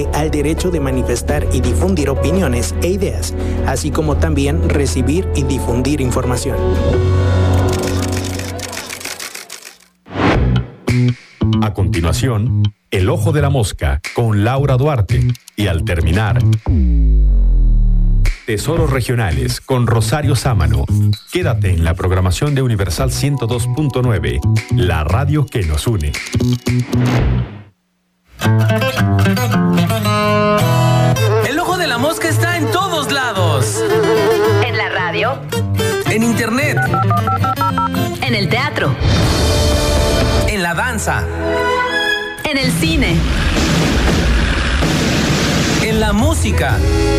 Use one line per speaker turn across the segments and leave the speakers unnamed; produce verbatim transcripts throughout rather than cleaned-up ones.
refiere al derecho de manifestar y difundir opiniones e ideas, así como también recibir y difundir información.
A continuación, El Ojo de la Mosca con Laura Duarte y al terminar, Tesoros Regionales con Rosario Sámano. Quédate en la programación de Universal ciento dos punto nueve, la radio que nos une.
El Ojo de la Mosca está en todos lados.
En la radio.
En internet.
En el teatro.
En la danza.
En el cine.
En la música.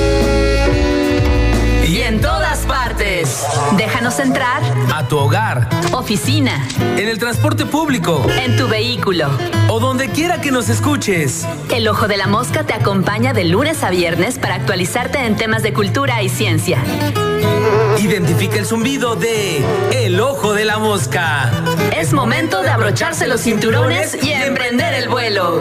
Y en todas partes. Déjanos entrar.
A tu hogar.
Oficina.
En el transporte público.
En tu vehículo.
O donde quiera que nos escuches.
El Ojo de la Mosca te acompaña de lunes a viernes para actualizarte en temas de cultura y ciencia.
Identifica el zumbido de El Ojo de la Mosca.
Es momento de abrocharse los cinturones y emprender el vuelo.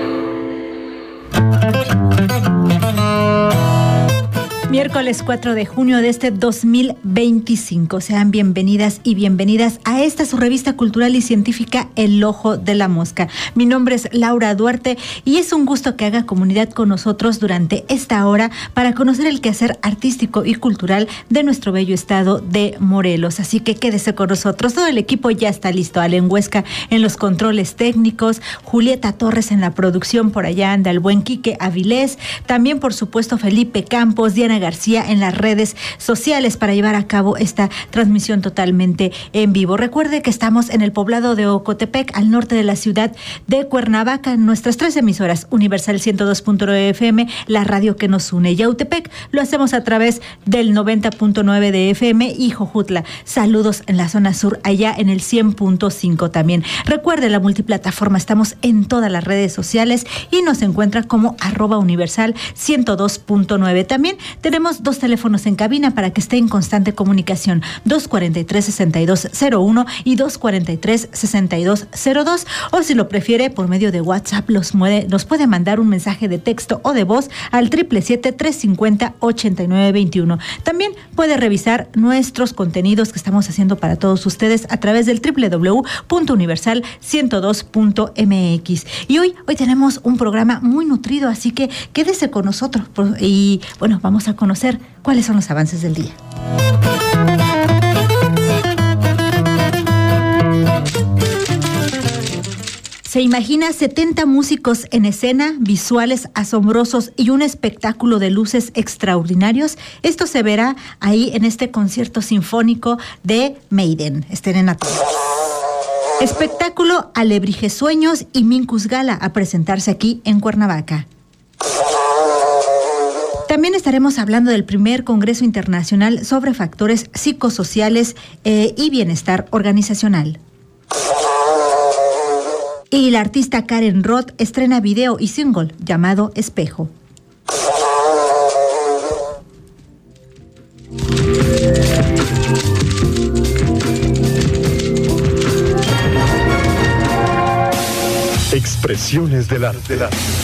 Miércoles cuatro de junio de este dos mil veinticinco. Sean bienvenidas y bienvenidas a esta su revista cultural y científica El Ojo de la Mosca. Mi nombre es Laura Duarte y es un gusto que haga comunidad con nosotros durante esta hora para conocer el quehacer artístico y cultural de nuestro bello estado de Morelos. Así que quédese con nosotros. Todo el equipo ya está listo. Alen Huesca en los controles técnicos, Julieta Torres en la producción, por allá anda el buen Quique Avilés, también por supuesto Felipe Campos, Diana García en las redes sociales para llevar a cabo esta transmisión totalmente en vivo. Recuerde que estamos en el poblado de Ocotepec, al norte de la ciudad de Cuernavaca, en nuestras tres emisoras, Universal ciento dos punto nueve F M, la radio que nos une. Yautepec lo hacemos a través del noventa punto nueve de F M y Jojutla. Saludos en la zona sur, allá en el cien punto cinco también. Recuerde la multiplataforma, estamos en todas las redes sociales y nos encuentra como arroba Universal ciento dos punto nueve. También tenemos dos teléfonos en cabina para que esté en constante comunicación, dos cuarenta y tres, sesenta y dos cero uno y dos cuarenta y tres, sesenta y dos cero dos, o si lo prefiere por medio de WhatsApp los muede, nos puede mandar un mensaje de texto o de voz al siete siete siete, tres cinco cero, ocho nueve dos uno. También puede revisar nuestros contenidos que estamos haciendo para todos ustedes a través del doble u doble u doble u punto universal ciento dos punto m x. Y hoy, hoy tenemos un programa muy nutrido, así que quédese con nosotros y bueno, vamos a conocer cuáles son los avances del día. ¿Se imagina setenta músicos en escena, visuales asombrosos y un espectáculo de luces extraordinarios? Esto se verá ahí en este concierto sinfónico de Maiden. Estén en atentos. Espectáculo Alebrije Sueños y Minkus Gala a presentarse aquí en Cuernavaca. También estaremos hablando del primer Congreso Internacional sobre Factores Psicosociales eh, y Bienestar Organizacional. Y la artista Karen Roth estrena video y single llamado Espejo.
Expresiones del arte.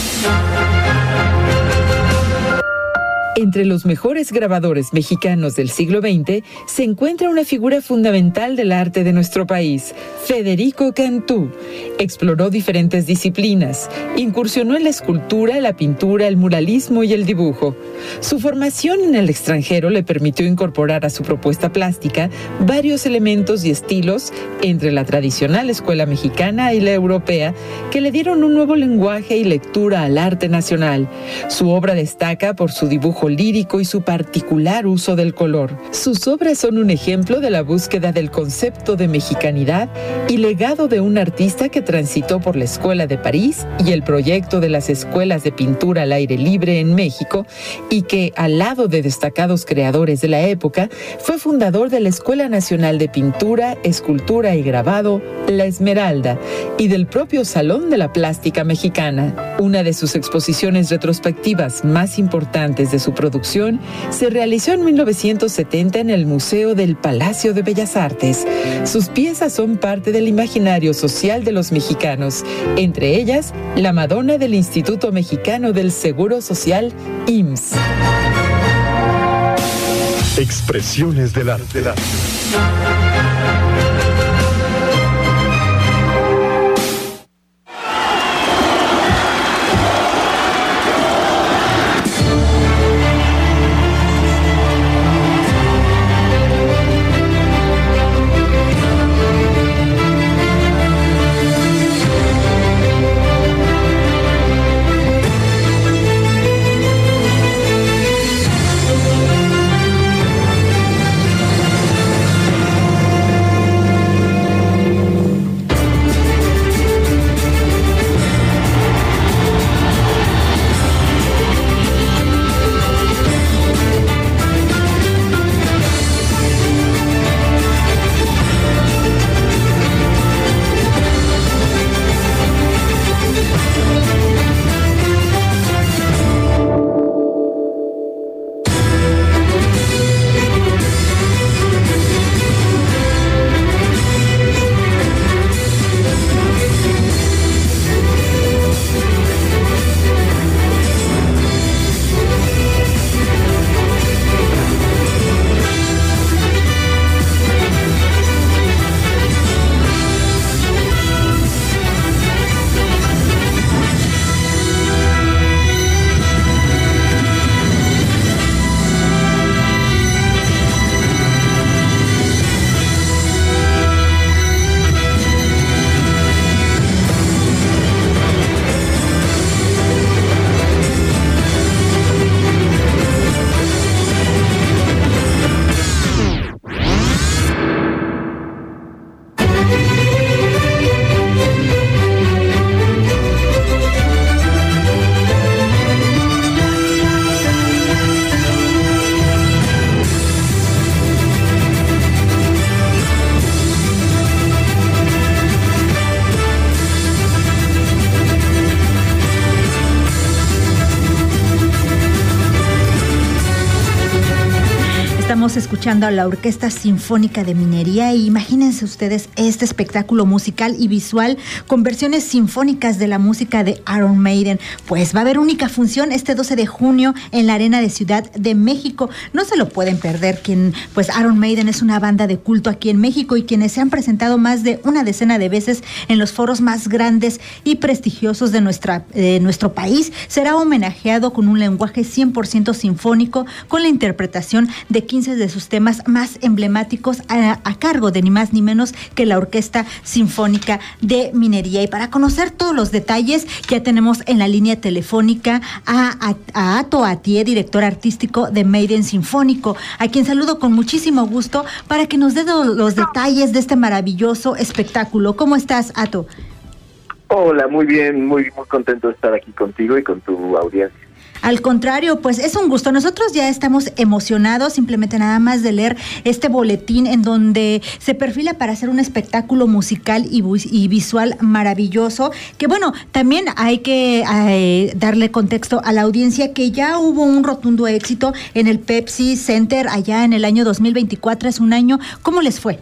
Entre los mejores grabadores mexicanos del siglo veinte se encuentra una figura fundamental del arte de nuestro país, Federico Cantú. Exploró diferentes disciplinas, incursionó en la escultura, la pintura, el muralismo y el dibujo. Su formación en el extranjero le permitió incorporar a su propuesta plástica varios elementos y estilos entre la tradicional escuela mexicana y la europea, que le dieron un nuevo lenguaje y lectura al arte nacional. Su obra destaca por su dibujo lírico y su particular uso del color. Sus obras son un ejemplo de la búsqueda del concepto de mexicanidad y legado de un artista que transitó por la Escuela de París y el proyecto de las escuelas de pintura al aire libre en México, y que, al lado de destacados creadores de la época, fue fundador de la Escuela Nacional de Pintura, Escultura y Grabado, La Esmeralda, y del propio Salón de la Plástica Mexicana. Una de sus exposiciones retrospectivas más importantes de su Su producción se realizó en mil novecientos setenta en el Museo del Palacio de Bellas Artes. Sus piezas son parte del imaginario social de los mexicanos, entre ellas la Madonna del Instituto Mexicano del Seguro Social, I M S S.
Expresiones del arte. Del arte.
Escuchando a la Orquesta Sinfónica de Minería, y imagínense ustedes este espectáculo musical y visual con versiones sinfónicas de la música de Iron Maiden. Pues va a haber única función este doce de junio en la Arena de Ciudad de México. No se lo pueden perder, quien, pues Iron Maiden es una banda de culto aquí en México y quienes se han presentado más de una decena de veces en los foros más grandes y prestigiosos de nuestra, eh, nuestro país. Será homenajeado con un lenguaje cien por ciento sinfónico, con la interpretación de quince de sus temas más emblemáticos a, a cargo de ni más ni menos que la Orquesta Sinfónica de Minería. Y para conocer todos los detalles, ya tenemos en la línea telefónica a, a, a Ato Atié, director artístico de Maiden Sinfónico, a quien saludo con muchísimo gusto para que nos dé los detalles de este maravilloso espectáculo. ¿Cómo estás, Ato?
Hola, muy bien, muy, muy contento de estar aquí contigo y con tu audiencia.
Al contrario, pues es un gusto. Nosotros ya estamos emocionados simplemente nada más de leer este boletín en donde se perfila para hacer un espectáculo musical y, y visual maravilloso, que bueno, también hay que eh, darle contexto a la audiencia que ya hubo un rotundo éxito en el Pepsi Center allá en el año dos mil veinticuatro, es un año. ¿Cómo les fue?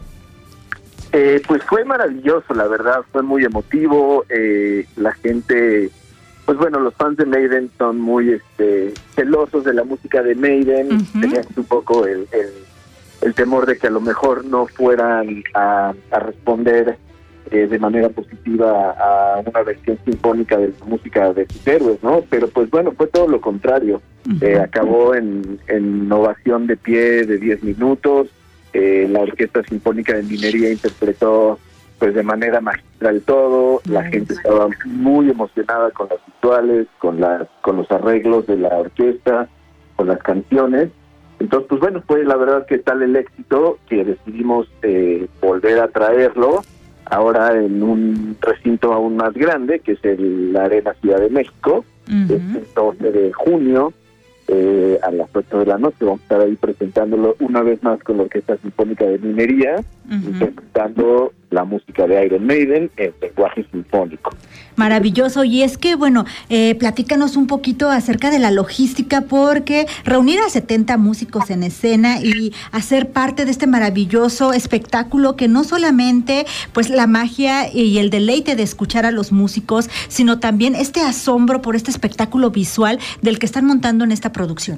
Eh, pues fue maravilloso, la verdad, fue muy emotivo, eh, la gente... Pues bueno, los fans de Maiden son muy este, celosos de la música de Maiden, uh-huh. Tenían un poco el, el, el temor de que a lo mejor no fueran a, a responder eh, de manera positiva a una versión sinfónica de la música de sus héroes, ¿no? Pero pues bueno, fue todo lo contrario. Uh-huh. Eh, acabó en, en ovación de pie de diez minutos, eh, la Orquesta Sinfónica de Minería interpretó pues de manera magistral todo, la gente estaba muy emocionada con las visuales, con las, con los arreglos de la orquesta, con las canciones. Entonces, pues bueno, fue la verdad que tal el éxito que decidimos eh, volver a traerlo ahora en un recinto aún más grande, que es el, la Arena Ciudad de México, uh-huh. El doce de junio, eh, a las ocho de la noche. Vamos a estar ahí presentándolo una vez más con la Orquesta Sinfónica de Minería. uh-huh. interpretando la música de Iron Maiden en lenguaje sinfónico.
Maravilloso. Y es que, bueno, eh, platícanos un poquito acerca de la logística, porque reunir a setenta músicos en escena y hacer parte de este maravilloso espectáculo que no solamente pues la magia y el deleite de escuchar a los músicos, sino también este asombro por este espectáculo visual del que están montando en esta producción.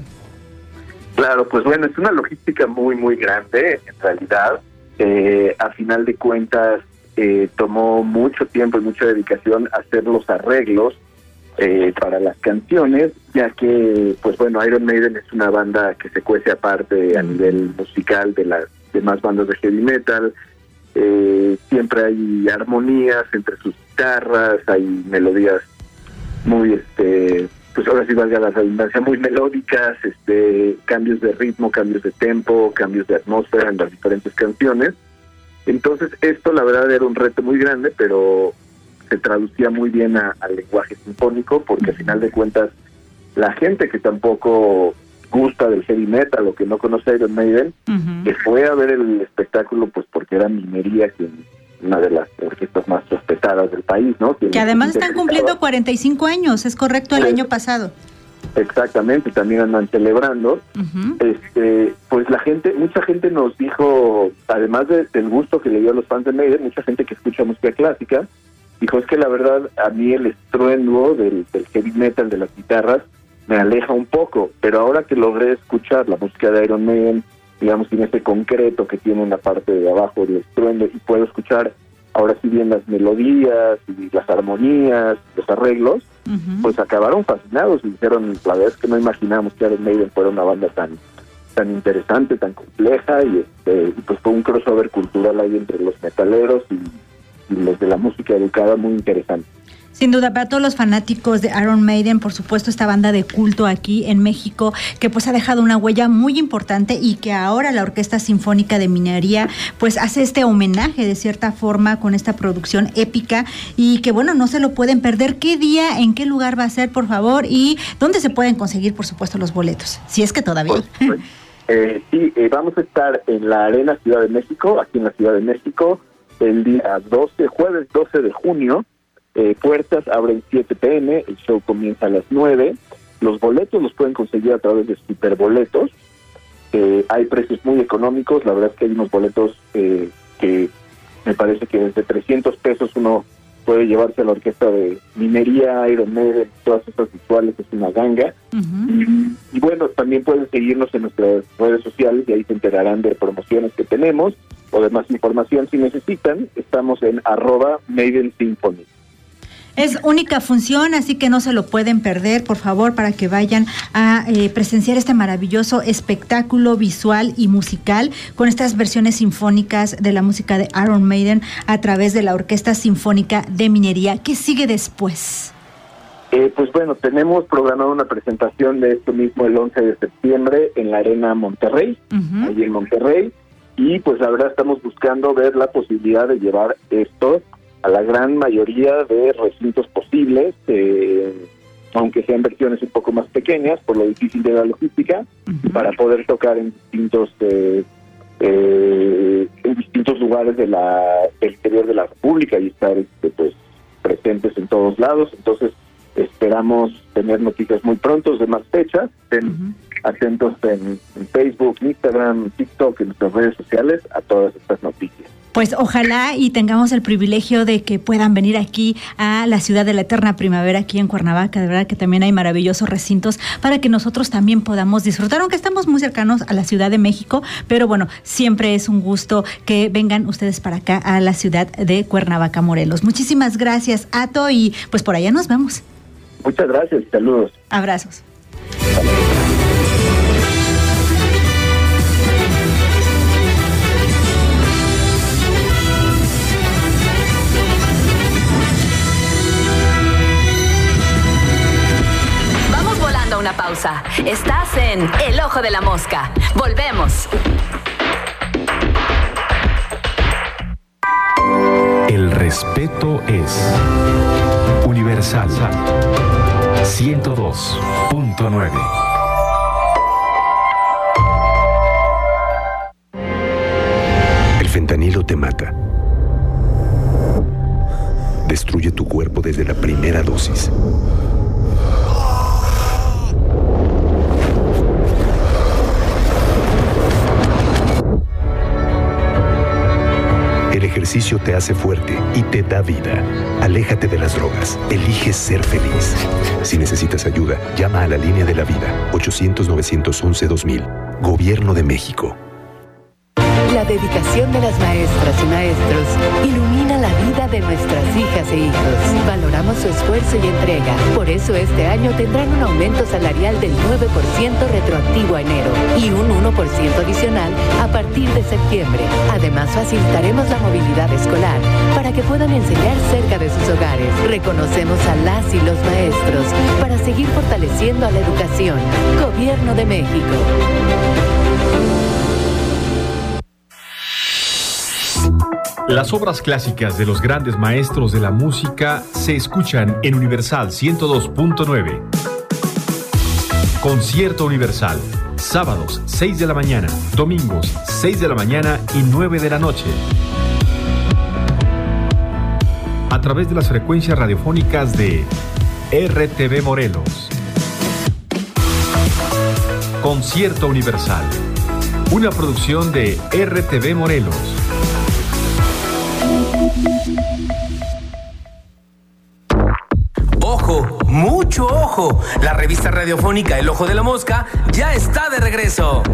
Claro, pues bueno, es una logística muy, muy grande, en realidad. Eh, a final de cuentas, eh, tomó mucho tiempo y mucha dedicación hacer los arreglos eh, para las canciones, ya que, pues bueno, Iron Maiden es una banda que se cuece aparte a nivel musical de las demás bandas de heavy metal. Eh, siempre hay armonías entre sus guitarras, hay melodías muy, este... pues ahora sí valga la redundancia, muy melódicas, este, cambios de ritmo, cambios de tempo, cambios de atmósfera en las diferentes canciones. Entonces esto la verdad era un reto muy grande, pero se traducía muy bien a, al lenguaje sinfónico, porque al final de cuentas la gente que tampoco gusta del heavy metal o que no conoce a Iron Maiden, uh-huh. que fue a ver el espectáculo pues porque era Minería, que una de las orquestas más respetadas del país, ¿no? Que,
que además están cumpliendo cuarenta y cinco años, ¿es correcto? El pues, año pasado.
Exactamente, también andan celebrando. Uh-huh. Este, pues la gente, mucha gente nos dijo, además de, del gusto que le dio a los fans de Maiden, mucha gente que escucha música clásica, dijo, es que la verdad a mí el estruendo del, del heavy metal, de las guitarras, me aleja un poco, pero ahora que logré escuchar la música de Iron Maiden, digamos, en ese concreto que tiene en la parte de abajo del estruendo, y puedo escuchar ahora sí bien las melodías y las armonías, los arreglos, uh-huh. pues acabaron fascinados y dijeron, la verdad es que no imaginábamos que Iron Maiden fuera una banda tan tan interesante, tan compleja, y, este, y pues fue un crossover cultural ahí entre los metaleros y, y los de la música educada muy interesante.
Sin duda, para todos los fanáticos de Iron Maiden, por supuesto, esta banda de culto aquí en México, que pues ha dejado una huella muy importante y que ahora la Orquesta Sinfónica de Minería pues hace este homenaje de cierta forma con esta producción épica y que bueno, no se lo pueden perder. ¿Qué día, en qué lugar va a ser, por favor? ¿Y dónde se pueden conseguir, por supuesto, los boletos? Si es que todavía.
Pues, pues, eh, sí, eh, vamos a estar en la Arena Ciudad de México, aquí en la Ciudad de México, el día doce, jueves doce de junio. Eh, puertas abren siete pm, el show comienza a las nueve. Los boletos los pueden conseguir a través de Superboletos. Eh, hay precios muy económicos, la verdad es que hay unos boletos eh, que me parece que desde trescientos pesos uno puede llevarse a la orquesta de Minería, Iron Maiden, todas estas visuales, es una ganga. Uh-huh. Y, y bueno, también pueden seguirnos en nuestras redes sociales y ahí se enterarán de promociones que tenemos o de más información si necesitan. Estamos en arroba Maiden Symphony.
Es única función, así que no se lo pueden perder, por favor, para que vayan a eh, presenciar este maravilloso espectáculo visual y musical con estas versiones sinfónicas de la música de Iron Maiden a través de la Orquesta Sinfónica de Minería. ¿Qué sigue después?
Eh, pues bueno, tenemos programada una presentación de esto mismo el once de septiembre en la Arena Monterrey, uh-huh. ahí en Monterrey, y pues la verdad estamos buscando ver la posibilidad de llevar esto a la gran mayoría de recintos posibles, eh, aunque sean versiones un poco más pequeñas, por lo difícil de la logística, uh-huh. para poder tocar en distintos eh, eh, en distintos lugares de la, del interior de la República y estar este, pues presentes en todos lados. Entonces esperamos tener noticias muy pronto de más fechas. Estén uh-huh. atentos en, en Facebook, Instagram, TikTok, en nuestras redes sociales a todas estas noticias.
Pues ojalá y tengamos el privilegio de que puedan venir aquí a la ciudad de la eterna primavera, aquí en Cuernavaca. De verdad que también hay maravillosos recintos para que nosotros también podamos disfrutar, aunque estamos muy cercanos a la Ciudad de México, pero bueno, siempre es un gusto que vengan ustedes para acá a la ciudad de Cuernavaca, Morelos. Muchísimas gracias, Ato, y pues por allá nos vemos.
Muchas gracias, saludos.
Abrazos.
Una pausa. Estás en El Ojo de la Mosca. Volvemos.
El respeto es universal. ciento dos punto nueve.
fentanilo te mata. Destruye tu cuerpo desde la primera dosis. El ejercicio te hace fuerte y te da vida. Aléjate de las drogas. Elige ser feliz. Si necesitas ayuda, llama a la línea de la vida. ochocientos, novecientos once, dos mil. Gobierno de México.
La dedicación de las maestras y maestros ilumina la vida de nuestras hijas e hijos. Valoramos su esfuerzo y entrega. Por eso este año tendrán un aumento salarial del nueve por ciento retroactivo a enero y un uno por ciento adicional a partir de septiembre. Además, facilitaremos la movilidad escolar para que puedan enseñar cerca de sus hogares. Reconocemos a las y los maestros para seguir fortaleciendo a la educación. Gobierno de México.
Las obras clásicas de los grandes maestros de la música se escuchan en Universal ciento dos punto nueve. Concierto Universal, sábados seis de la mañana, domingos seis de la mañana y nueve de la noche. A través de las frecuencias radiofónicas de R T V Morelos. Concierto Universal, una producción de R T V Morelos.
¡Ojo! ¡Mucho ojo! La revista radiofónica El Ojo de la Mosca ya está de regreso.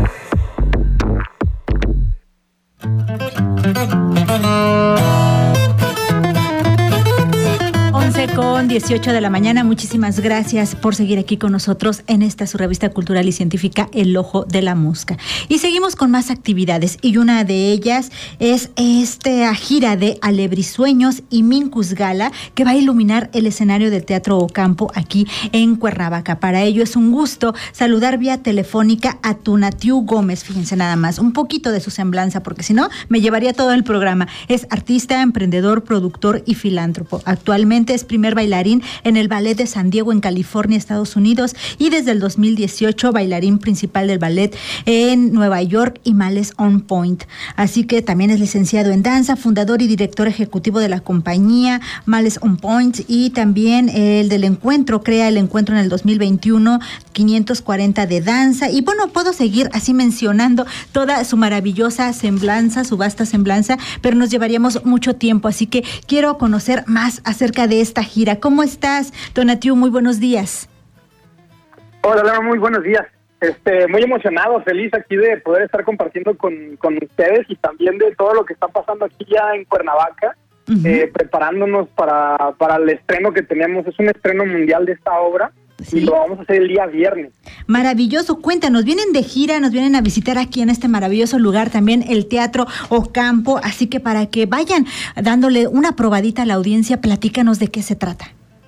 once con dieciocho de la mañana. Muchísimas gracias por seguir aquí con nosotros en esta su revista cultural y científica El Ojo de la Mosca. Y seguimos con más actividades y una de ellas es esta gira de Alebrisueños y Mincus Gala que va a iluminar el escenario del Teatro Ocampo aquí en Cuernavaca. Para ello es un gusto saludar vía telefónica a Tonatiu Gómez. Fíjense nada más, un poquito de su semblanza porque si no me llevaría todo el programa. Es artista, emprendedor, productor y filántropo. Actualmente es primer bailarín en el Ballet de San Diego en California, Estados Unidos, y desde el dos mil dieciocho bailarín principal del ballet en Nueva York y Males on Point. Así que también es licenciado en danza, fundador y director ejecutivo de la compañía Males on Point y también el del encuentro, crea el encuentro en el dos mil veintiuno, quinientos cuarenta de danza. Y bueno, puedo seguir así mencionando toda su maravillosa semblanza, su vasta semblanza, pero nos llevaríamos mucho tiempo, así que quiero conocer más acerca de esta gira. ¿Cómo estás, Tonatiu? Muy buenos días.
Hola, Laura, muy buenos días. Este, muy emocionado, feliz aquí de poder estar compartiendo con, con ustedes y también de todo lo que está pasando aquí ya en Cuernavaca, uh-huh. eh, preparándonos para, para el estreno que tenemos. Es un estreno mundial de esta obra. Sí. Y lo vamos a hacer el día viernes.
Maravilloso, cuéntanos, vienen de gira, nos vienen a visitar aquí en este maravilloso lugar, también el Teatro Ocampo, así que para que vayan dándole una probadita a la audiencia, platícanos de qué se trata.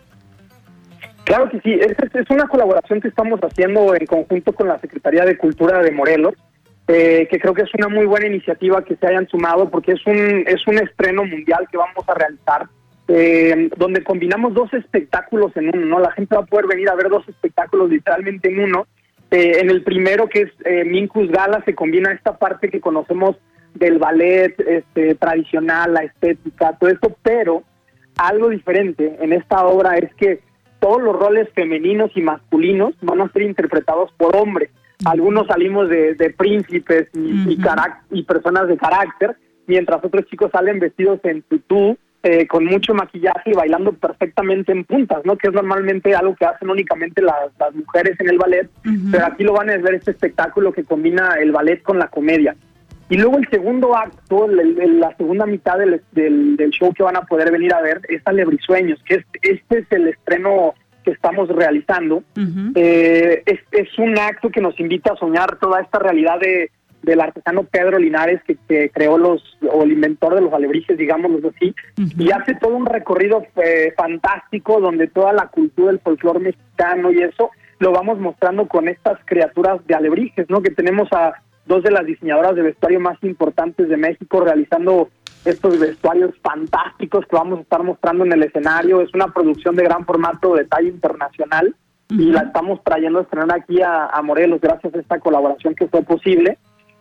Claro que sí, es, es una colaboración que estamos haciendo en conjunto con la Secretaría de Cultura de Morelos, eh, que creo que es una muy buena iniciativa que se hayan sumado, porque es un, es un estreno mundial que vamos a realizar. Eh, donde combinamos dos espectáculos en uno, ¿no? La gente va a poder venir a ver dos espectáculos literalmente en uno. Eh, en el primero, que es eh, Mincus Gala, se combina esta parte que conocemos del ballet este, tradicional, la estética, todo esto, pero algo diferente en esta obra es que todos los roles femeninos y masculinos van a ser interpretados por hombres. Algunos salimos de, de príncipes y, uh-huh. y, carac- y personas de carácter, mientras otros chicos salen vestidos en tutú, Eh, con mucho maquillaje y bailando perfectamente en puntas, ¿no? Que es normalmente algo que hacen únicamente las, las mujeres en el ballet, uh-huh. pero aquí lo van a ver este espectáculo que combina el ballet con la comedia. Y luego el segundo acto, el, el, la segunda mitad del, del, del show que van a poder venir a ver es Alebrisueños, que es, este es el estreno que estamos realizando. Uh-huh. Eh, es, es un acto que nos invita a soñar toda esta realidad de del artesano Pedro Linares, que, que creó los, o el inventor de los alebrijes, digámoslo así, uh-huh. y hace todo un recorrido eh, fantástico donde toda la cultura del folclore mexicano y eso lo vamos mostrando con estas criaturas de alebrijes, ¿no? Que tenemos a dos de las diseñadoras de vestuario más importantes de México realizando estos vestuarios fantásticos que vamos a estar mostrando en el escenario. Es una producción de gran formato, de talla internacional, uh-huh. y la estamos trayendo a estrenar aquí a, a Morelos gracias a esta colaboración que fue posible.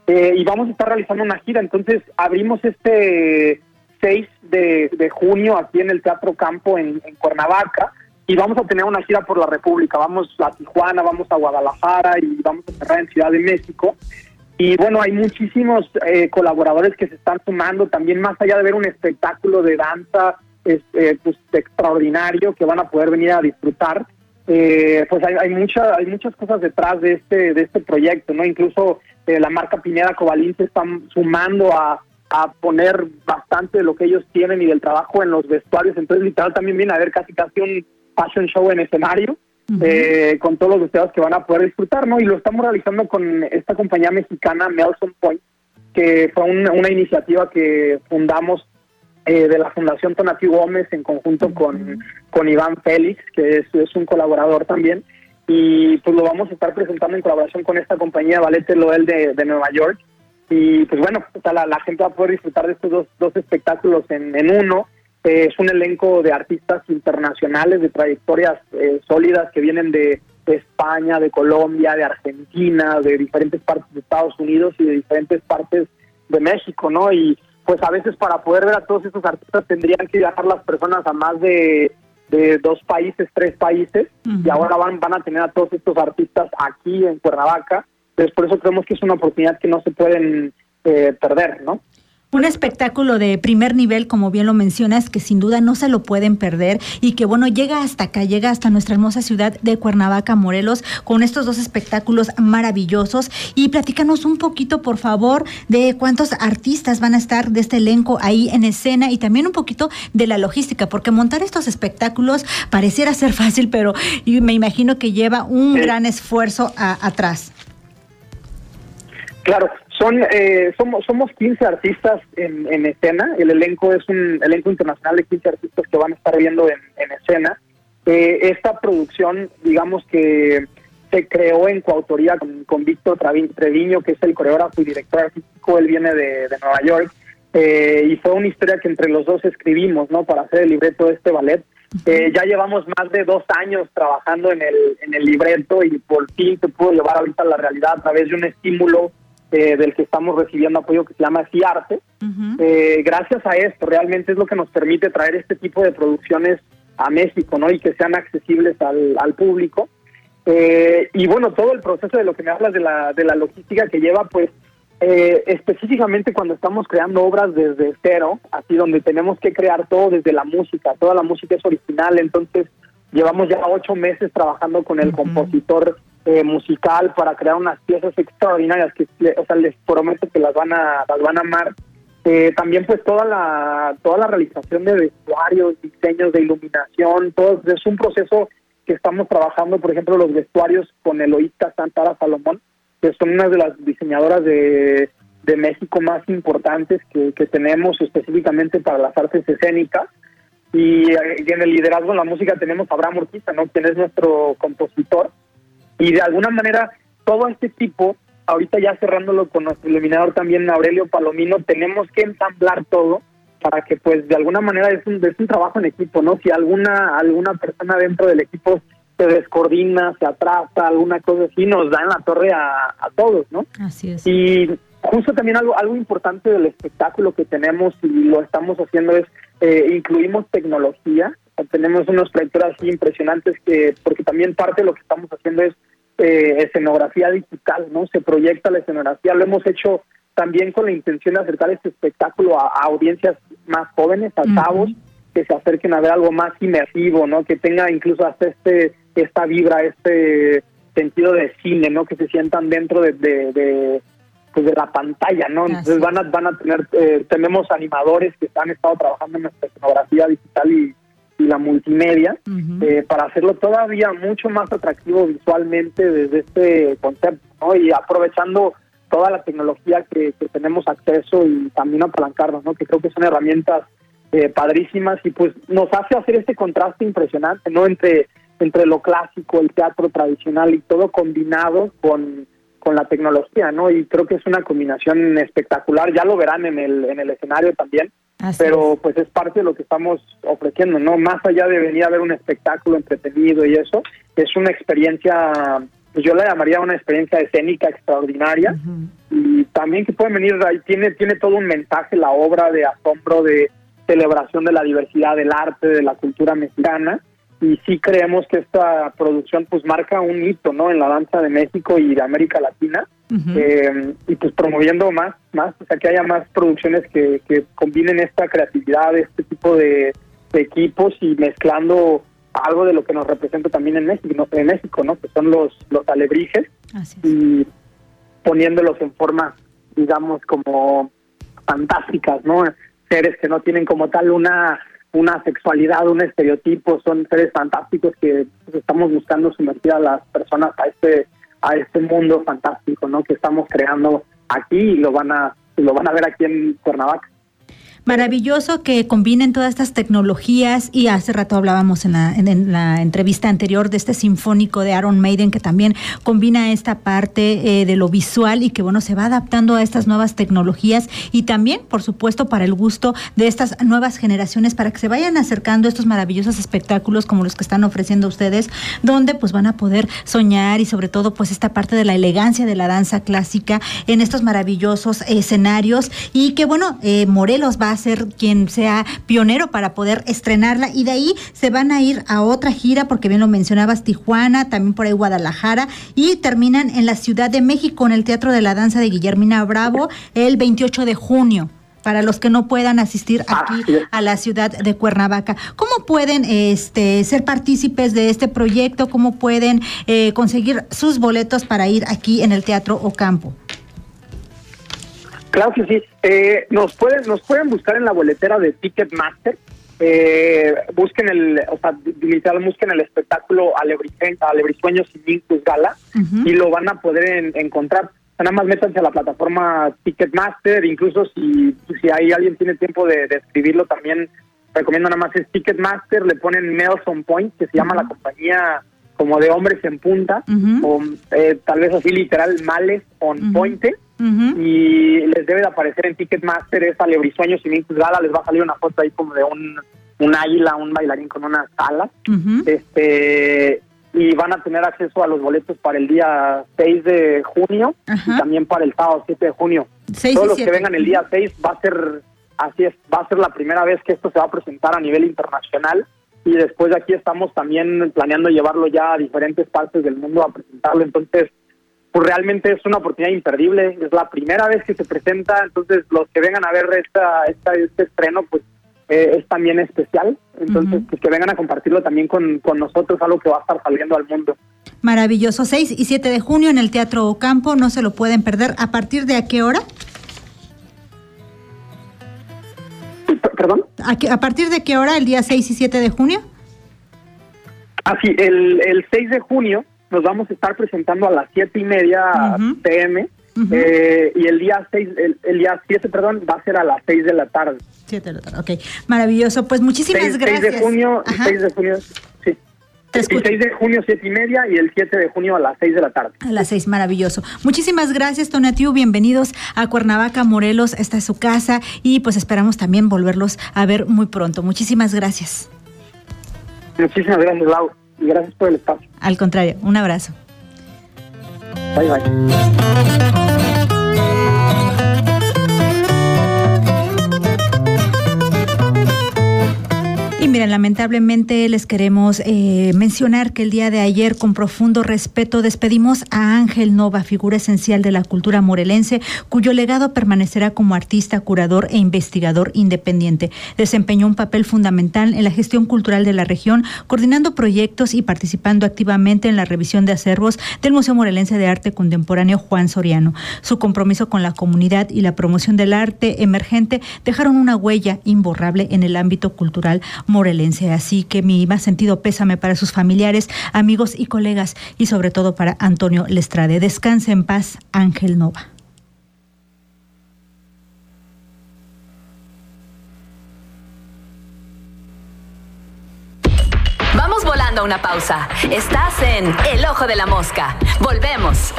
eh, y vamos a estar realizando una gira. Entonces abrimos este seis de, de junio aquí en el Teatro Campo en, en Cuernavaca, y vamos a tener una gira por la República. Vamos a Tijuana, vamos a Guadalajara y vamos a cerrar en Ciudad de México. Y bueno, hay muchísimos eh, colaboradores que se están sumando, también más allá de ver un espectáculo de danza es, eh, pues, extraordinario que van a poder venir a disfrutar. Eh, pues hay, hay, mucha, hay muchas cosas detrás de este de este proyecto, ¿no? Incluso eh, la marca Pineda Cobalín se está sumando a, a poner bastante de lo que ellos tienen y del trabajo en los vestuarios. Entonces, literal, también viene a ver casi casi un fashion show en escenario. Uh-huh. eh, con todos los vestidos que van a poder disfrutar, ¿no? Y lo estamos realizando con esta compañía mexicana, Melson Point, que fue una, una iniciativa que fundamos eh, de la Fundación Tonatiuh Gómez en conjunto uh-huh. con, con Iván Félix, que es, es un colaborador también, y pues lo vamos a estar presentando en colaboración con esta compañía Ballet Loel de, de Nueva York. Y pues bueno, o sea, la, la gente va a poder disfrutar de estos dos, dos espectáculos en, en uno. Eh, es un elenco de artistas internacionales de trayectorias eh, sólidas que vienen de, de España, de Colombia, de Argentina, de diferentes partes de Estados Unidos y de diferentes partes de México, ¿no? Y pues a veces para poder ver a todos estos artistas tendrían que viajar las personas a más de, de dos países, tres países, uh-huh. y ahora van, van a tener a todos estos artistas aquí en Cuernavaca. Entonces por eso creemos que es una oportunidad que no se pueden eh, perder, ¿no?
Un espectáculo de primer nivel, como bien lo mencionas, que sin duda no se lo pueden perder y que, bueno, llega hasta acá, llega hasta nuestra hermosa ciudad de Cuernavaca, Morelos, con estos dos espectáculos maravillosos. Y platícanos un poquito, por favor, de cuántos artistas van a estar de este elenco ahí en escena y también un poquito de la logística, porque montar estos espectáculos pareciera ser fácil, pero me imagino que lleva un sí. gran esfuerzo a, atrás.
Claro. Son eh, somos somos quince artistas en, en escena. El elenco es un elenco internacional de quince artistas que van a estar viendo en, en escena. Eh, esta producción, digamos que se creó en coautoría con, con Víctor Treviño, que es el coreógrafo y director artístico. Él viene de, de Nueva York, eh, y fue una historia que entre los dos escribimos, ¿no? Para hacer el libreto de este ballet. Eh, ya llevamos más de dos años trabajando en el en el libreto y por fin se pudo llevar ahorita a la realidad a través de un estímulo Eh, del que estamos recibiendo apoyo, que se llama Ciarte. Uh-huh. Eh, gracias a esto realmente es lo que nos permite traer este tipo de producciones a México, ¿no? Y que sean accesibles al, al público. Eh, y bueno, todo el proceso de lo que me hablas de la de la logística que lleva, pues eh, específicamente cuando estamos creando obras desde cero, así donde tenemos que crear todo desde la música, toda la música es original, entonces llevamos ya ocho meses trabajando con el uh-huh. compositor Eh, musical para crear unas piezas extraordinarias que, o sea, les prometo que las van a las van a amar. Eh, también pues toda la toda la realización de vestuarios, diseños de iluminación, todo es un proceso que estamos trabajando. Por ejemplo, los vestuarios con Eloísta Santara Salomón, que son una de las diseñadoras de, de México más importantes que, que tenemos específicamente para las artes escénicas. Y, y en el liderazgo en la música tenemos a Abraham Urquiza, ¿no? Quien es nuestro compositor. Y de alguna manera, todo este equipo, ahorita ya cerrándolo con nuestro iluminador también, Aurelio Palomino, tenemos que ensamblar todo para que, pues, de alguna manera es un, es un trabajo en equipo, ¿no? Si alguna alguna persona dentro del equipo se descoordina, se atrasa, alguna cosa así, nos da en la torre a, a todos, ¿no?
Así es.
Y justo también algo algo importante del espectáculo que tenemos y lo estamos haciendo es, eh, incluimos tecnología. Tenemos unos proyectores así impresionantes que, porque también parte de lo que estamos haciendo es eh, escenografía digital, ¿no? Se proyecta la escenografía, lo hemos hecho también con la intención de acercar este espectáculo a, a audiencias más jóvenes, a chavos, uh-huh. que se acerquen a ver algo más inmersivo, ¿no? Que tenga incluso hasta este esta vibra, este sentido de cine, ¿no? Que se sientan dentro de, de, de pues de la pantalla, ¿no? Entonces van a van a tener eh, tenemos animadores que han estado trabajando en nuestra escenografía digital y y la multimedia, uh-huh. eh, para hacerlo todavía mucho más atractivo visualmente desde este concepto, ¿no? Y aprovechando toda la tecnología que, que tenemos acceso y también apalancarnos, ¿no? Que creo que son herramientas eh, padrísimas y pues nos hace hacer este contraste impresionante, ¿no? Entre, entre lo clásico, el teatro tradicional y todo combinado con, con la tecnología, ¿no? Y creo que es una combinación espectacular, ya lo verán en el, en el escenario también. Así pero es. Pues es parte de lo que estamos ofreciendo, ¿no? Más allá de venir a ver un espectáculo entretenido y eso, es una experiencia, pues yo la llamaría una experiencia escénica extraordinaria, uh-huh. y también que pueden venir, ahí tiene, tiene todo un mensaje la obra de asombro, de celebración de la diversidad del arte, de la cultura mexicana, y sí creemos que esta producción pues marca un hito, ¿no?, en la danza de México y de América Latina, uh-huh. eh, y pues promoviendo más, más, o sea, que haya más producciones que, que combinen esta creatividad, este tipo de, de equipos y mezclando algo de lo que nos representa también en México, ¿no? En México, ¿no?, que son los, los alebrijes, y poniéndolos en forma, digamos, como fantásticas, ¿no?, seres que no tienen como tal una una sexualidad, un estereotipo, son seres fantásticos que pues, estamos buscando sumergir a las personas a este a este mundo fantástico, ¿no?, que estamos creando aquí, y lo van a lo van a ver aquí en Cuernavaca.
Maravilloso que combinen todas estas tecnologías, y hace rato hablábamos en la, en, en la entrevista anterior de este sinfónico de Iron Maiden, que también combina esta parte eh, de lo visual y que bueno, se va adaptando a estas nuevas tecnologías, y también por supuesto para el gusto de estas nuevas generaciones, para que se vayan acercando a estos maravillosos espectáculos como los que están ofreciendo ustedes, donde pues van a poder soñar, y sobre todo pues esta parte de la elegancia de la danza clásica en estos maravillosos escenarios, y que bueno, eh, Morelos va a ser quien sea pionero para poder estrenarla, y de ahí se van a ir a otra gira, porque bien lo mencionabas, Tijuana, también por ahí Guadalajara, y terminan en la Ciudad de México en el Teatro de la Danza de Guillermina Bravo el veintiocho de junio. Para los que no puedan asistir aquí a la ciudad de Cuernavaca, ¿cómo pueden este, ser partícipes de este proyecto? ¿Cómo pueden eh, conseguir sus boletos para ir aquí en el Teatro Ocampo?
Claro que sí. Eh, nos pueden nos pueden buscar en la boletera de Ticketmaster. Eh, busquen el, o sea, literal, busquen el espectáculo Alebrisueños y Minkus Gala, uh-huh. y lo van a poder en, encontrar. Nada más métanse a la plataforma Ticketmaster, incluso si si hay alguien tiene tiempo de, de escribirlo, también recomiendo nada más es Ticketmaster, le ponen Males on Point, que se llama uh-huh. la compañía como de hombres en punta, uh-huh. o eh, tal vez así literal, Males on uh-huh. Point, uh-huh. y les debe de aparecer en Ticketmaster es Alebrisueños y Minkus Gala, les va a salir una foto ahí como de un, un águila, un bailarín con unas alas, uh-huh. este... y van a tener acceso a los boletos para el día seis de junio, ajá. y también para el sábado siete de junio. Todos los que vengan el día seis va a ser, así es, va a ser la primera vez que esto se va a presentar a nivel internacional, y después de aquí estamos también planeando llevarlo ya a diferentes partes del mundo a presentarlo. Entonces, pues realmente es una oportunidad imperdible, es la primera vez que se presenta, entonces los que vengan a ver esta, esta este estreno, pues Eh, es también especial, entonces uh-huh. pues que vengan a compartirlo también con, con nosotros, algo que va a estar saliendo al mundo.
Maravilloso, seis y siete de junio en el Teatro Ocampo, no se lo pueden perder. ¿A partir de a qué hora?
¿Perdón?
¿A, qué, a partir de qué hora el día seis y siete de junio?
Ah, sí, el, el seis de junio nos vamos a estar presentando a las siete y media uh-huh. P M, uh-huh. eh, y el día seis, el, el día siete, perdón, va a ser a las seis de la tarde.
siete de la tarde, ok. Maravilloso, pues muchísimas
seis,
gracias.
seis de junio, seis de junio, sí. El seis de junio, siete y media, y el siete de junio a las seis de la tarde.
A las seis, maravilloso. Muchísimas gracias, Tonatiuh. Bienvenidos a Cuernavaca, Morelos. Esta es su casa, y pues esperamos también volverlos a ver muy pronto. Muchísimas gracias.
Muchísimas gracias, Lau, y gracias por el espacio.
Al contrario, un abrazo.
Bye, bye.
Y miren, lamentablemente les queremos eh, mencionar que el día de ayer, con profundo respeto, despedimos a Ángel Nova, figura esencial de la cultura morelense, cuyo legado permanecerá como artista, curador e investigador independiente. Desempeñó un papel fundamental en la gestión cultural de la región, coordinando proyectos y participando activamente en la revisión de acervos del Museo Morelense de Arte Contemporáneo Juan Soriano. Su compromiso con la comunidad y la promoción del arte emergente dejaron una huella imborrable en el ámbito cultural morelense, así que mi más sentido pésame para sus familiares, amigos y colegas, y sobre todo para Antonio Lestrade. Descanse en paz, Ángel Nova.
Vamos volando a una pausa. Estás en El Ojo de la Mosca. Volvemos.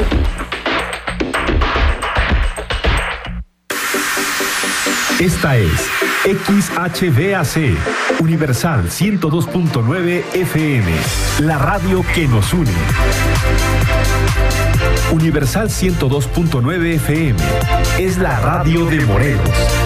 Esta es X H B A C, Universal ciento dos punto nueve F M, la radio que nos une. Universal ciento dos punto nueve F M. Es la radio de Morelos.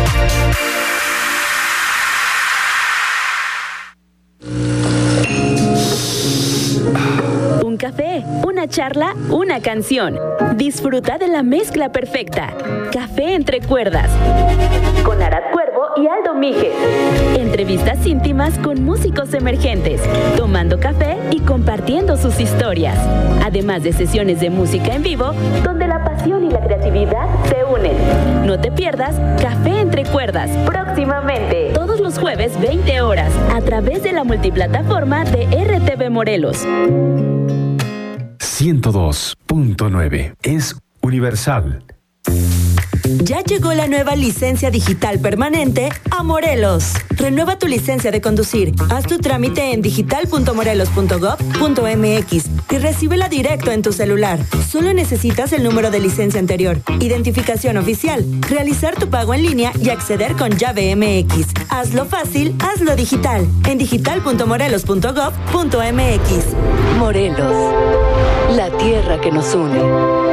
Un café, una charla, una canción. Disfruta de la mezcla perfecta. Café entre cuerdas. Con Arad Cuervo y Aldo Míguez. Entrevistas íntimas con músicos emergentes, tomando café y compartiendo sus historias. Además de sesiones de música en vivo, donde la pasión y la creatividad se unen. No te pierdas Café entre cuerdas, próximamente. Todos los jueves, veinte horas, a través de la multiplataforma de R T V Morelos.
ciento dos punto nueve es Universal.
Ya llegó la nueva licencia digital permanente a Morelos. Renueva tu licencia de conducir. Haz tu trámite en digital punto morelos punto gob punto m x y recíbela directo en tu celular. Solo necesitas el número de licencia anterior, identificación oficial, realizar tu pago en línea y acceder con llave M X. Hazlo fácil, hazlo digital. En digital punto morelos punto gob punto m x.
Morelos, la tierra que nos une.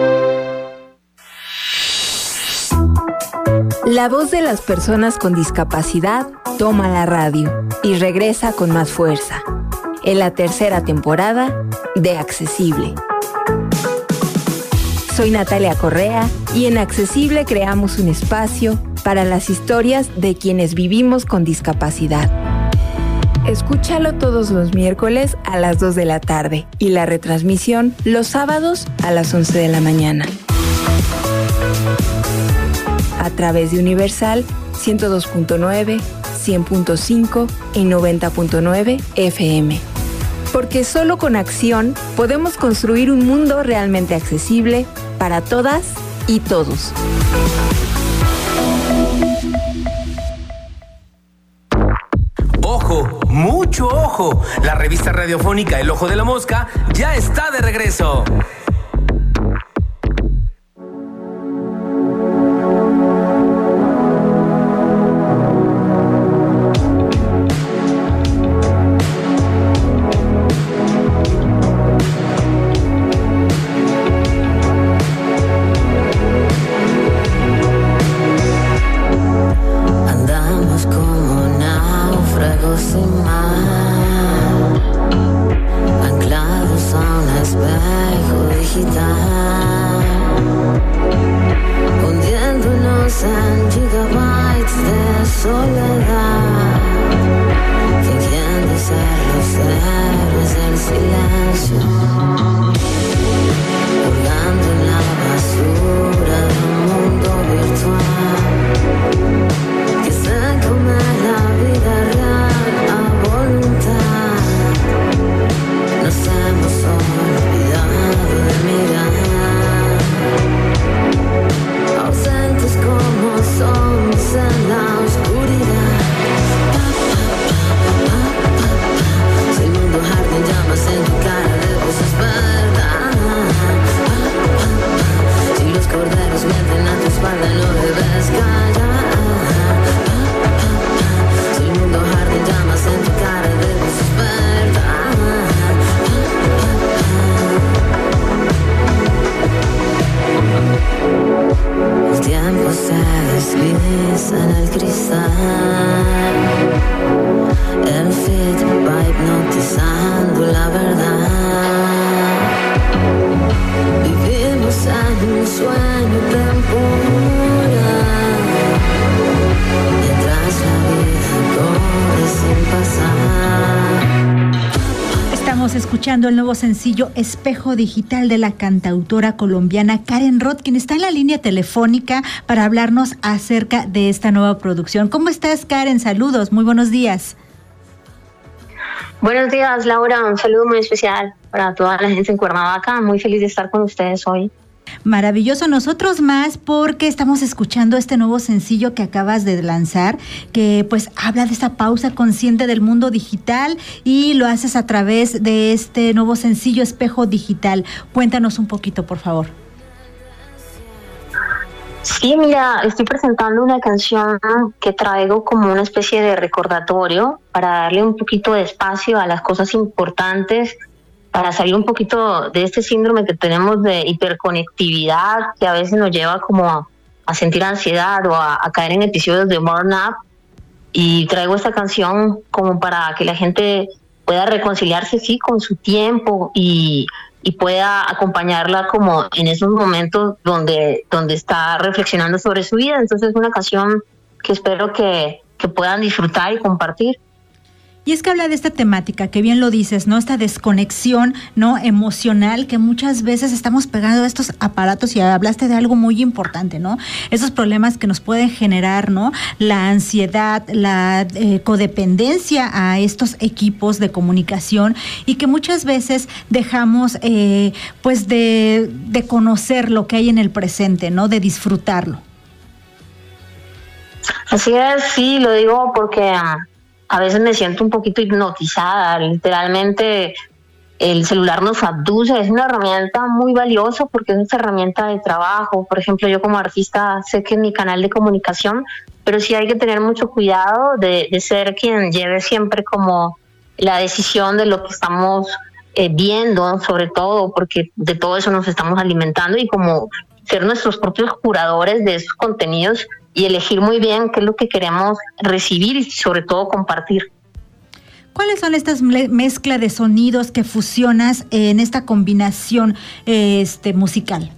La voz de las personas con discapacidad toma la radio y regresa con más fuerza en la tercera temporada de Accesible. Soy Natalia Correa y en Accesible creamos un espacio para las historias de quienes vivimos con discapacidad. Escúchalo todos los miércoles a las dos de la tarde y la retransmisión los sábados a las once de la mañana. A través de Universal ciento dos punto nueve, cien punto cinco y noventa punto nueve F M. Porque solo con acción podemos construir un mundo realmente accesible para todas y todos.
¡Ojo! ¡Mucho ojo! La revista radiofónica El Ojo de la Mosca ya está de regreso.
El nuevo sencillo Espejo Digital de la cantautora colombiana Karen Roth, quien está en la línea telefónica para hablarnos acerca de esta nueva producción. ¿Cómo estás, Karen? Saludos, muy buenos días.
Buenos días, Laura. Un saludo muy especial para toda la gente en Cuernavaca. Muy feliz de estar con ustedes hoy.
Maravilloso, nosotros más porque estamos escuchando este nuevo sencillo que acabas de lanzar, que pues habla de esa pausa consciente del mundo digital y lo haces a través de este nuevo sencillo Espejo Digital. Cuéntanos un poquito, por favor.
Sí, mira, estoy presentando una canción que traigo como una especie de recordatorio para darle un poquito de espacio a las cosas importantes, para salir un poquito de este síndrome que tenemos de hiperconectividad, que a veces nos lleva como a, a sentir ansiedad o a, a caer en episodios de burnout. Y traigo esta canción como para que la gente pueda reconciliarse, sí, con su tiempo y, y pueda acompañarla como en esos momentos donde, donde está reflexionando sobre su vida. Entonces es una canción que espero que, que puedan disfrutar y compartir.
Y es que habla de esta temática, que bien lo dices, ¿no? Esta desconexión, ¿no?, emocional, que muchas veces estamos pegados a estos aparatos, y hablaste de algo muy importante, ¿no? Esos problemas que nos pueden generar, ¿no? La ansiedad, la eh, codependencia a estos equipos de comunicación, y que muchas veces dejamos, eh, pues, de, de conocer lo que hay en el presente, ¿no? De disfrutarlo.
Así es, sí, lo digo porque a veces me siento un poquito hipnotizada. Literalmente el celular nos abduce. Es una herramienta muy valiosa porque es una herramienta de trabajo. Por ejemplo, yo como artista sé que es mi canal de comunicación, pero sí hay que tener mucho cuidado de, de ser quien lleve siempre como la decisión de lo que estamos eh, viendo, sobre todo porque de todo eso nos estamos alimentando, y como ser nuestros propios curadores de esos contenidos y elegir muy bien qué es lo que queremos recibir y sobre todo compartir.
¿Cuáles son estas mezclas de sonidos que fusionas en esta combinación este, musical?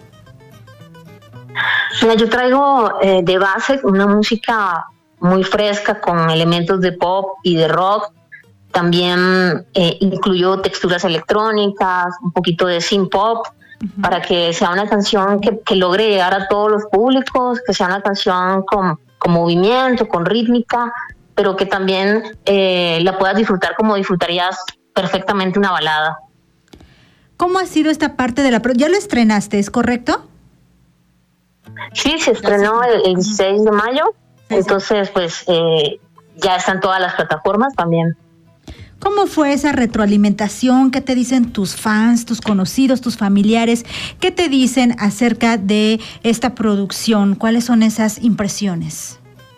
Mira, yo traigo eh, de base una música muy fresca con elementos de pop y de rock. También eh, incluyo texturas electrónicas, un poquito de synth pop, para que sea una canción que, que logre llegar a todos los públicos, que sea una canción con, con movimiento, con rítmica, pero que también eh, la puedas disfrutar como disfrutarías perfectamente una balada.
¿Cómo ha sido esta parte de la... ¿Ya lo estrenaste, es correcto?
Sí, se estrenó el, el dieciséis de mayo, sí, entonces sí. pues eh, ya están todas las plataformas también.
¿Cómo fue esa retroalimentación? ¿Qué te dicen tus fans, tus conocidos, tus familiares? ¿Qué te dicen acerca de esta producción? ¿Cuáles son esas impresiones?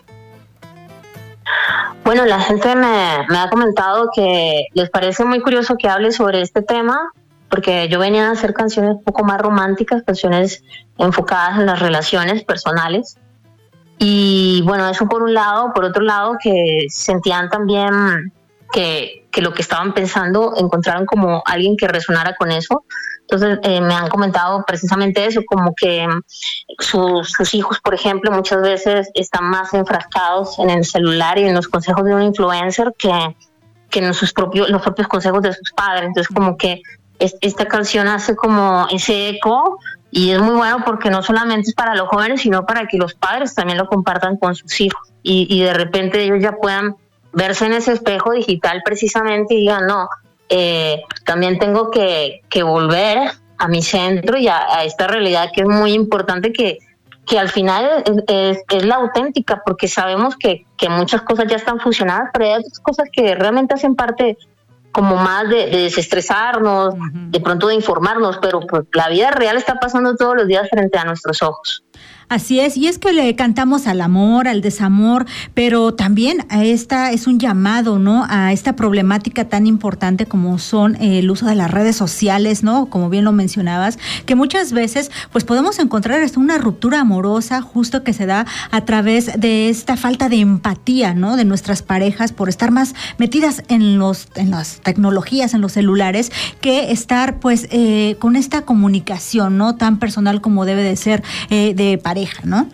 Bueno, la gente me, me ha comentado que les parece muy curioso que hable sobre este tema, porque yo venía a hacer canciones un poco más románticas, canciones enfocadas en las relaciones personales. Y bueno, eso por un lado. Por otro lado, que sentían también que, que lo que estaban pensando encontraron como alguien que resonara con eso. Entonces eh, me han comentado precisamente eso, como que sus, sus hijos, por ejemplo, muchas veces están más enfrascados en el celular y en los consejos de un influencer que, que en sus propios, los propios consejos de sus padres. Entonces como que es, esta canción hace como ese eco, y es muy bueno porque no solamente es para los jóvenes, sino para que los padres también lo compartan con sus hijos, y, y de repente ellos ya puedan verse en ese espejo digital precisamente y digan, no, eh, también tengo que, que volver a mi centro y a, a esta realidad que es muy importante, que, que al final es, es, es la auténtica, porque sabemos que, que muchas cosas ya están fusionadas, pero hay otras cosas que realmente hacen parte como más de, de desestresarnos, uh-huh. de pronto de informarnos, pero pues, la vida real está pasando todos los días frente a nuestros ojos.
Así es, y es que le cantamos al amor, al desamor, pero también a esta es un llamado, ¿no?, a esta problemática tan importante como son eh, el uso de las redes sociales, ¿no?, como bien lo mencionabas, que muchas veces pues podemos encontrar hasta una ruptura amorosa justo que se da a través de esta falta de empatía, ¿no?, de nuestras parejas por estar más metidas en los en las tecnologías, en los celulares, que estar pues eh, con esta comunicación, ¿no?, tan personal como debe de ser eh, de pareja, ¿no?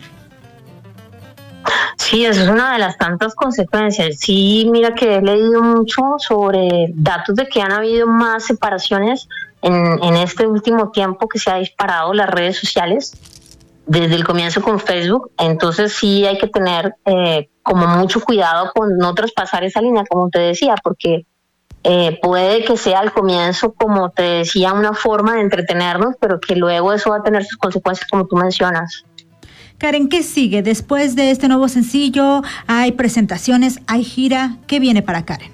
Sí, eso es una de las tantas consecuencias. Sí, mira que he leído mucho sobre datos de que han habido más separaciones en, en este último tiempo que se ha disparado las redes sociales desde el comienzo con Facebook. Entonces sí hay que tener eh, como mucho cuidado con no traspasar esa línea, como te decía, porque eh, puede que sea al comienzo, como te decía, una forma de entretenernos, pero que luego eso va a tener sus consecuencias, como tú mencionas.
Karen, ¿qué sigue? Después de este nuevo sencillo, hay presentaciones, hay gira. ¿Qué viene para Karen?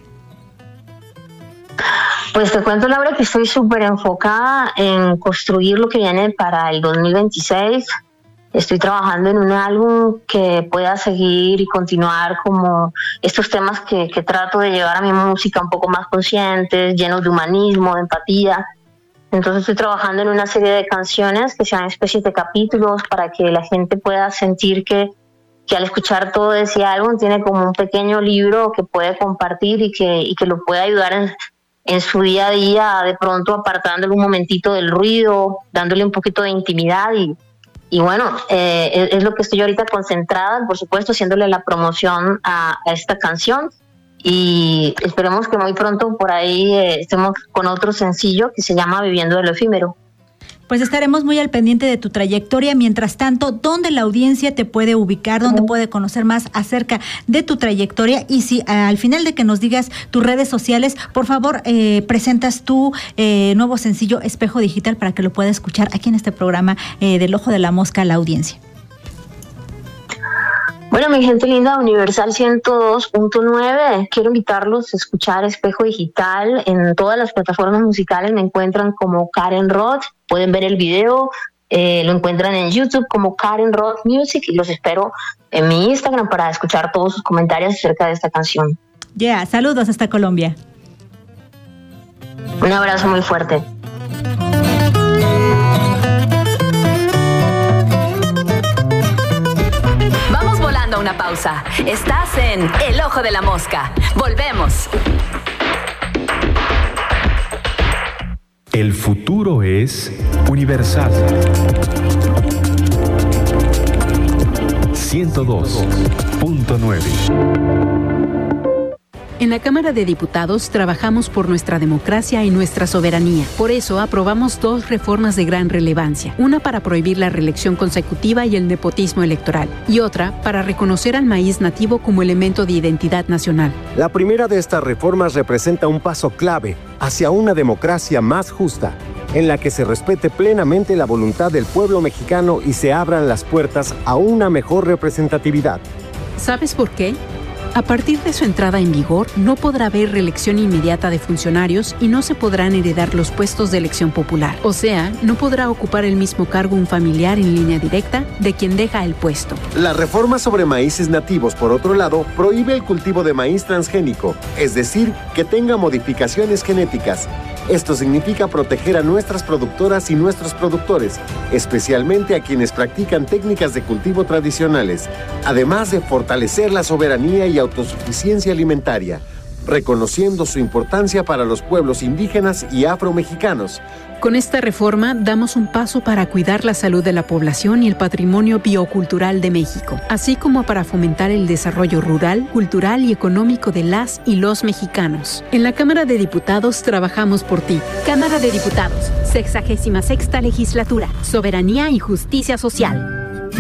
Pues te cuento, Laura, que estoy súper enfocada en construir lo que viene para el dos mil veintiséis. Estoy trabajando en un álbum que pueda seguir y continuar como estos temas que, que trato de llevar a mi música un poco más conscientes, llenos de humanismo, de empatía. Entonces estoy trabajando en una serie de canciones que sean especies de capítulos para que la gente pueda sentir que, que al escuchar todo ese álbum tiene como un pequeño libro que puede compartir y que, y que lo puede ayudar en, en su día a día, de pronto apartándole un momentito del ruido, dándole un poquito de intimidad y Y bueno, eh, es, es lo que estoy ahorita concentrada, por supuesto, haciéndole la promoción a, a esta canción. Y esperemos que muy pronto por ahí eh, estemos con otro sencillo que se llama Viviendo de lo Efímero.
Pues estaremos muy al pendiente de tu trayectoria. Mientras tanto, ¿dónde la audiencia te puede ubicar? ¿Dónde uh-huh. puede conocer más acerca de tu trayectoria? Y si eh, al final de que nos digas tus redes sociales, por favor, eh, presentas tu eh, nuevo sencillo Espejo Digital para que lo pueda escuchar aquí en este programa eh, del Ojo de la Mosca a la audiencia.
Bueno, mi gente linda, Universal ciento dos punto nueve, quiero invitarlos a escuchar Espejo Digital. En todas las plataformas musicales me encuentran como Karen Roth, pueden ver el video, eh, lo encuentran en YouTube como Karen Roth Music y los espero en mi Instagram para escuchar todos sus comentarios acerca de esta canción.
Ya, yeah, saludos hasta Colombia.
Un abrazo muy fuerte.
Una pausa. Estás en El Ojo de la Mosca. Volvemos.
El futuro es universal. ciento dos punto nueve.
En la Cámara de Diputados trabajamos por nuestra democracia y nuestra soberanía. Por eso aprobamos dos reformas de gran relevancia. Una para prohibir la reelección consecutiva y el nepotismo electoral. Y otra para reconocer al maíz nativo como elemento de identidad nacional.
La primera de estas reformas representa un paso clave hacia una democracia más justa, en la que se respete plenamente la voluntad del pueblo mexicano y se abran las puertas a una mejor representatividad.
¿Sabes por qué? A partir de su entrada en vigor, no podrá haber reelección inmediata de funcionarios y no se podrán heredar los puestos de elección popular. O sea, no podrá ocupar el mismo cargo un familiar en línea directa de quien deja el puesto.
La reforma sobre maíces nativos, por otro lado, prohíbe el cultivo de maíz transgénico, es decir, que tenga modificaciones genéticas. Esto significa proteger a nuestras productoras y nuestros productores, especialmente a quienes practican técnicas de cultivo tradicionales, además de fortalecer la soberanía y autosuficiencia alimentaria, reconociendo su importancia para los pueblos indígenas y afromexicanos.
Con esta reforma damos un paso para cuidar la salud de la población y el patrimonio biocultural de México, así como para fomentar el desarrollo rural, cultural y económico de las y los mexicanos. En la Cámara de Diputados trabajamos por ti.
Cámara de Diputados, sexagésima sexta legislatura, soberanía y justicia social.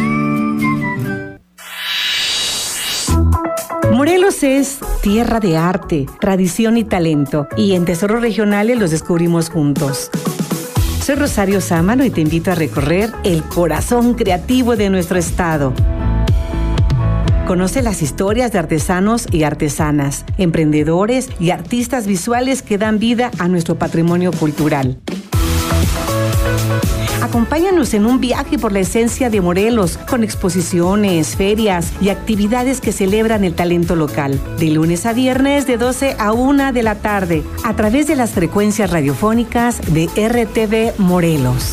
Morelos es tierra de arte, tradición y talento, y en Tesoros Regionales los descubrimos juntos. Soy Rosario Sámano y te invito a recorrer el corazón creativo de nuestro estado. Conoce las historias de artesanos y artesanas, emprendedores y artistas visuales que dan vida a nuestro patrimonio cultural. Acompáñanos en un viaje por la esencia de Morelos, con exposiciones, ferias y actividades que celebran el talento local. De lunes a viernes de doce a una de la tarde, a través de las frecuencias radiofónicas de R T V Morelos.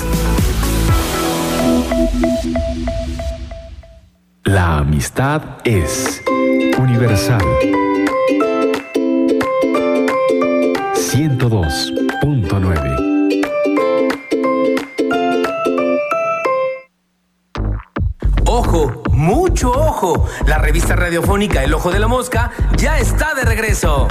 La amistad es universal. ciento dos punto nueve.
¡Ojo! ¡Mucho ojo! La revista radiofónica El Ojo de la Mosca ya está de regreso.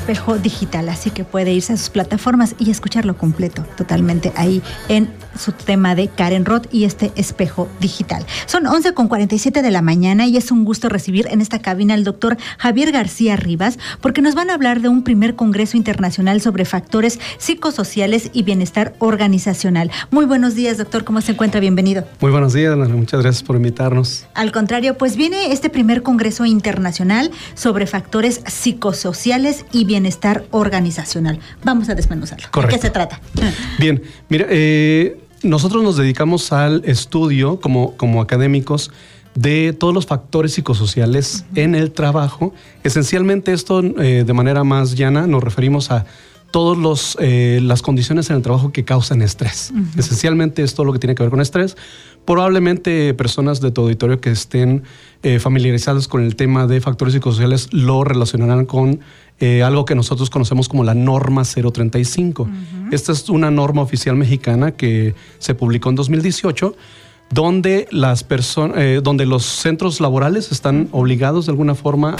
Espejo Digital, así que puede irse a sus plataformas y escucharlo completo, totalmente ahí en su tema de Karen Roth y este Espejo Digital. Son once con cuarenta y siete de la mañana y es un gusto recibir en esta cabina al doctor Javier García Rivas, porque nos van a hablar de un primer congreso internacional sobre factores psicosociales y bienestar organizacional. Muy buenos días, doctor, ¿cómo se encuentra? Bienvenido.
Muy buenos días, muchas gracias por invitarnos.
Al contrario, pues viene este primer congreso internacional sobre factores psicosociales y bienestar organizacional. Vamos a desmenuzarlo.
Correcto.
¿De qué se trata?
Bien, mira, eh, nosotros nos dedicamos al estudio como, como académicos de todos los factores psicosociales uh-huh. en el trabajo. Esencialmente esto, eh, de manera más llana, nos referimos a todas los, eh, las condiciones en el trabajo que causan estrés. Uh-huh. Esencialmente es todo lo que tiene que ver con estrés. Probablemente personas de tu auditorio que estén eh, familiarizadas con el tema de factores psicosociales lo relacionarán con eh, algo que nosotros conocemos como la norma cero treinta y cinco. Uh-huh. Esta es una norma oficial mexicana que se publicó en dos mil dieciocho, donde, las personas, eh, donde los centros laborales están obligados de alguna forma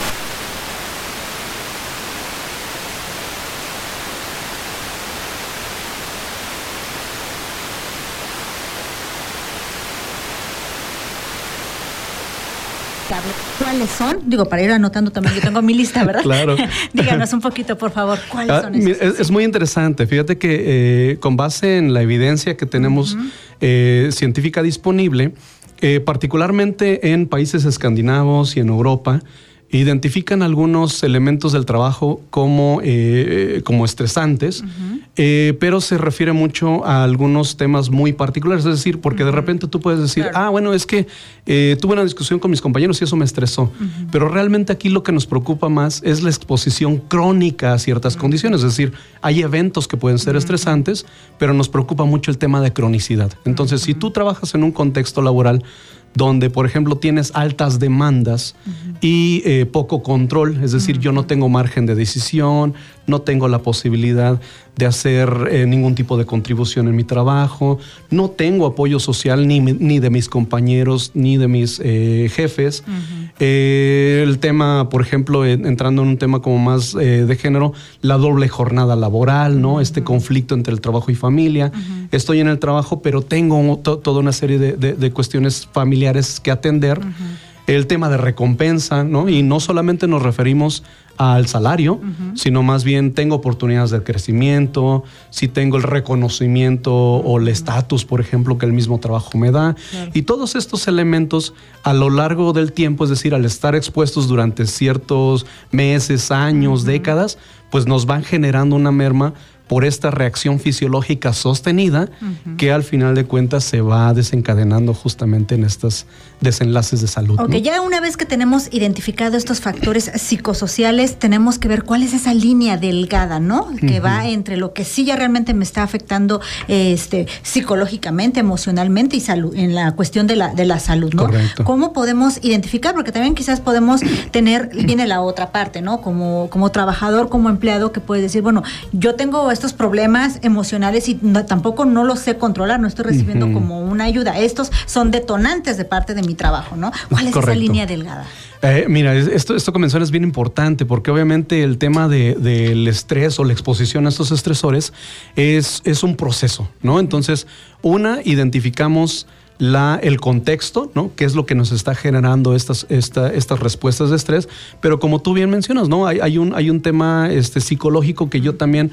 ¿Cuáles son? Digo, para ir anotando también, yo tengo mi lista, ¿verdad?
Claro.
Díganos un poquito, por favor, ¿cuáles ah, son esos?
Es, es muy interesante. Fíjate que eh, con base en la evidencia que tenemos uh-huh. eh, científica disponible, eh, particularmente en países escandinavos y en Europa, identifican algunos elementos del trabajo como, eh, como estresantes, uh-huh. eh, pero se refiere mucho a algunos temas muy particulares. Es decir, porque uh-huh. de repente tú puedes decir, claro. ah, bueno, es que eh, tuve una discusión con mis compañeros y eso me estresó. Uh-huh. Pero realmente aquí lo que nos preocupa más es la exposición crónica a ciertas uh-huh. condiciones. Es decir, hay eventos que pueden ser uh-huh. estresantes, pero nos preocupa mucho el tema de cronicidad. Entonces, uh-huh. si tú trabajas en un contexto laboral donde, por ejemplo, tienes altas demandas uh-huh. y eh, poco control, es decir, uh-huh. yo no tengo margen de decisión, no tengo la posibilidad de hacer eh, ningún tipo de contribución en mi trabajo, no tengo apoyo social ni, ni de mis compañeros ni de mis eh, jefes. Uh-huh. Eh, el tema, por ejemplo, en, entrando en un tema como más eh, de género, la doble jornada laboral, ¿no? Uh-huh. Este conflicto entre el trabajo y familia. Uh-huh. Estoy en el trabajo, pero tengo to- toda una serie de, de, de cuestiones familiares que atender. Uh-huh. El tema de recompensa, ¿no? Y no solamente nos referimos al salario, uh-huh. sino más bien tengo oportunidades de crecimiento, si tengo el reconocimiento uh-huh. o el estatus, por ejemplo, que el mismo trabajo me da. Claro. Y todos estos elementos a lo largo del tiempo, es decir, al estar expuestos durante ciertos meses, años, uh-huh. décadas, pues nos van generando una merma por esta reacción fisiológica sostenida uh-huh. que al final de cuentas se va desencadenando justamente en estos desenlaces de salud.
Ok, ¿no? Ya una vez que tenemos identificado estos factores psicosociales, tenemos que ver cuál es esa línea delgada, ¿no? Que uh-huh. va entre lo que sí ya realmente me está afectando este, psicológicamente, emocionalmente y salud, en la cuestión de la, de la salud, ¿no?
Correcto.
¿Cómo podemos identificar? Porque también quizás podemos tener, viene la otra parte, ¿no? Como, como trabajador, como empleado, que puedes decir, bueno, yo tengo estos problemas emocionales y no, tampoco no los sé controlar, no estoy recibiendo uh-huh. como una ayuda. Estos son detonantes de parte de mi trabajo, ¿no? ¿Cuál es Correcto. Esa línea delgada?
Eh, mira, esto, esto que mencionas es bien importante porque obviamente el tema de, del estrés o la exposición a estos estresores es, es un proceso, ¿no? Entonces, una, identificamos La, el contexto, ¿no? ¿Qué es lo que nos está generando estas, esta, estas respuestas de estrés? Pero como tú bien mencionas, ¿no? Hay, hay, un, hay un tema este, psicológico que yo también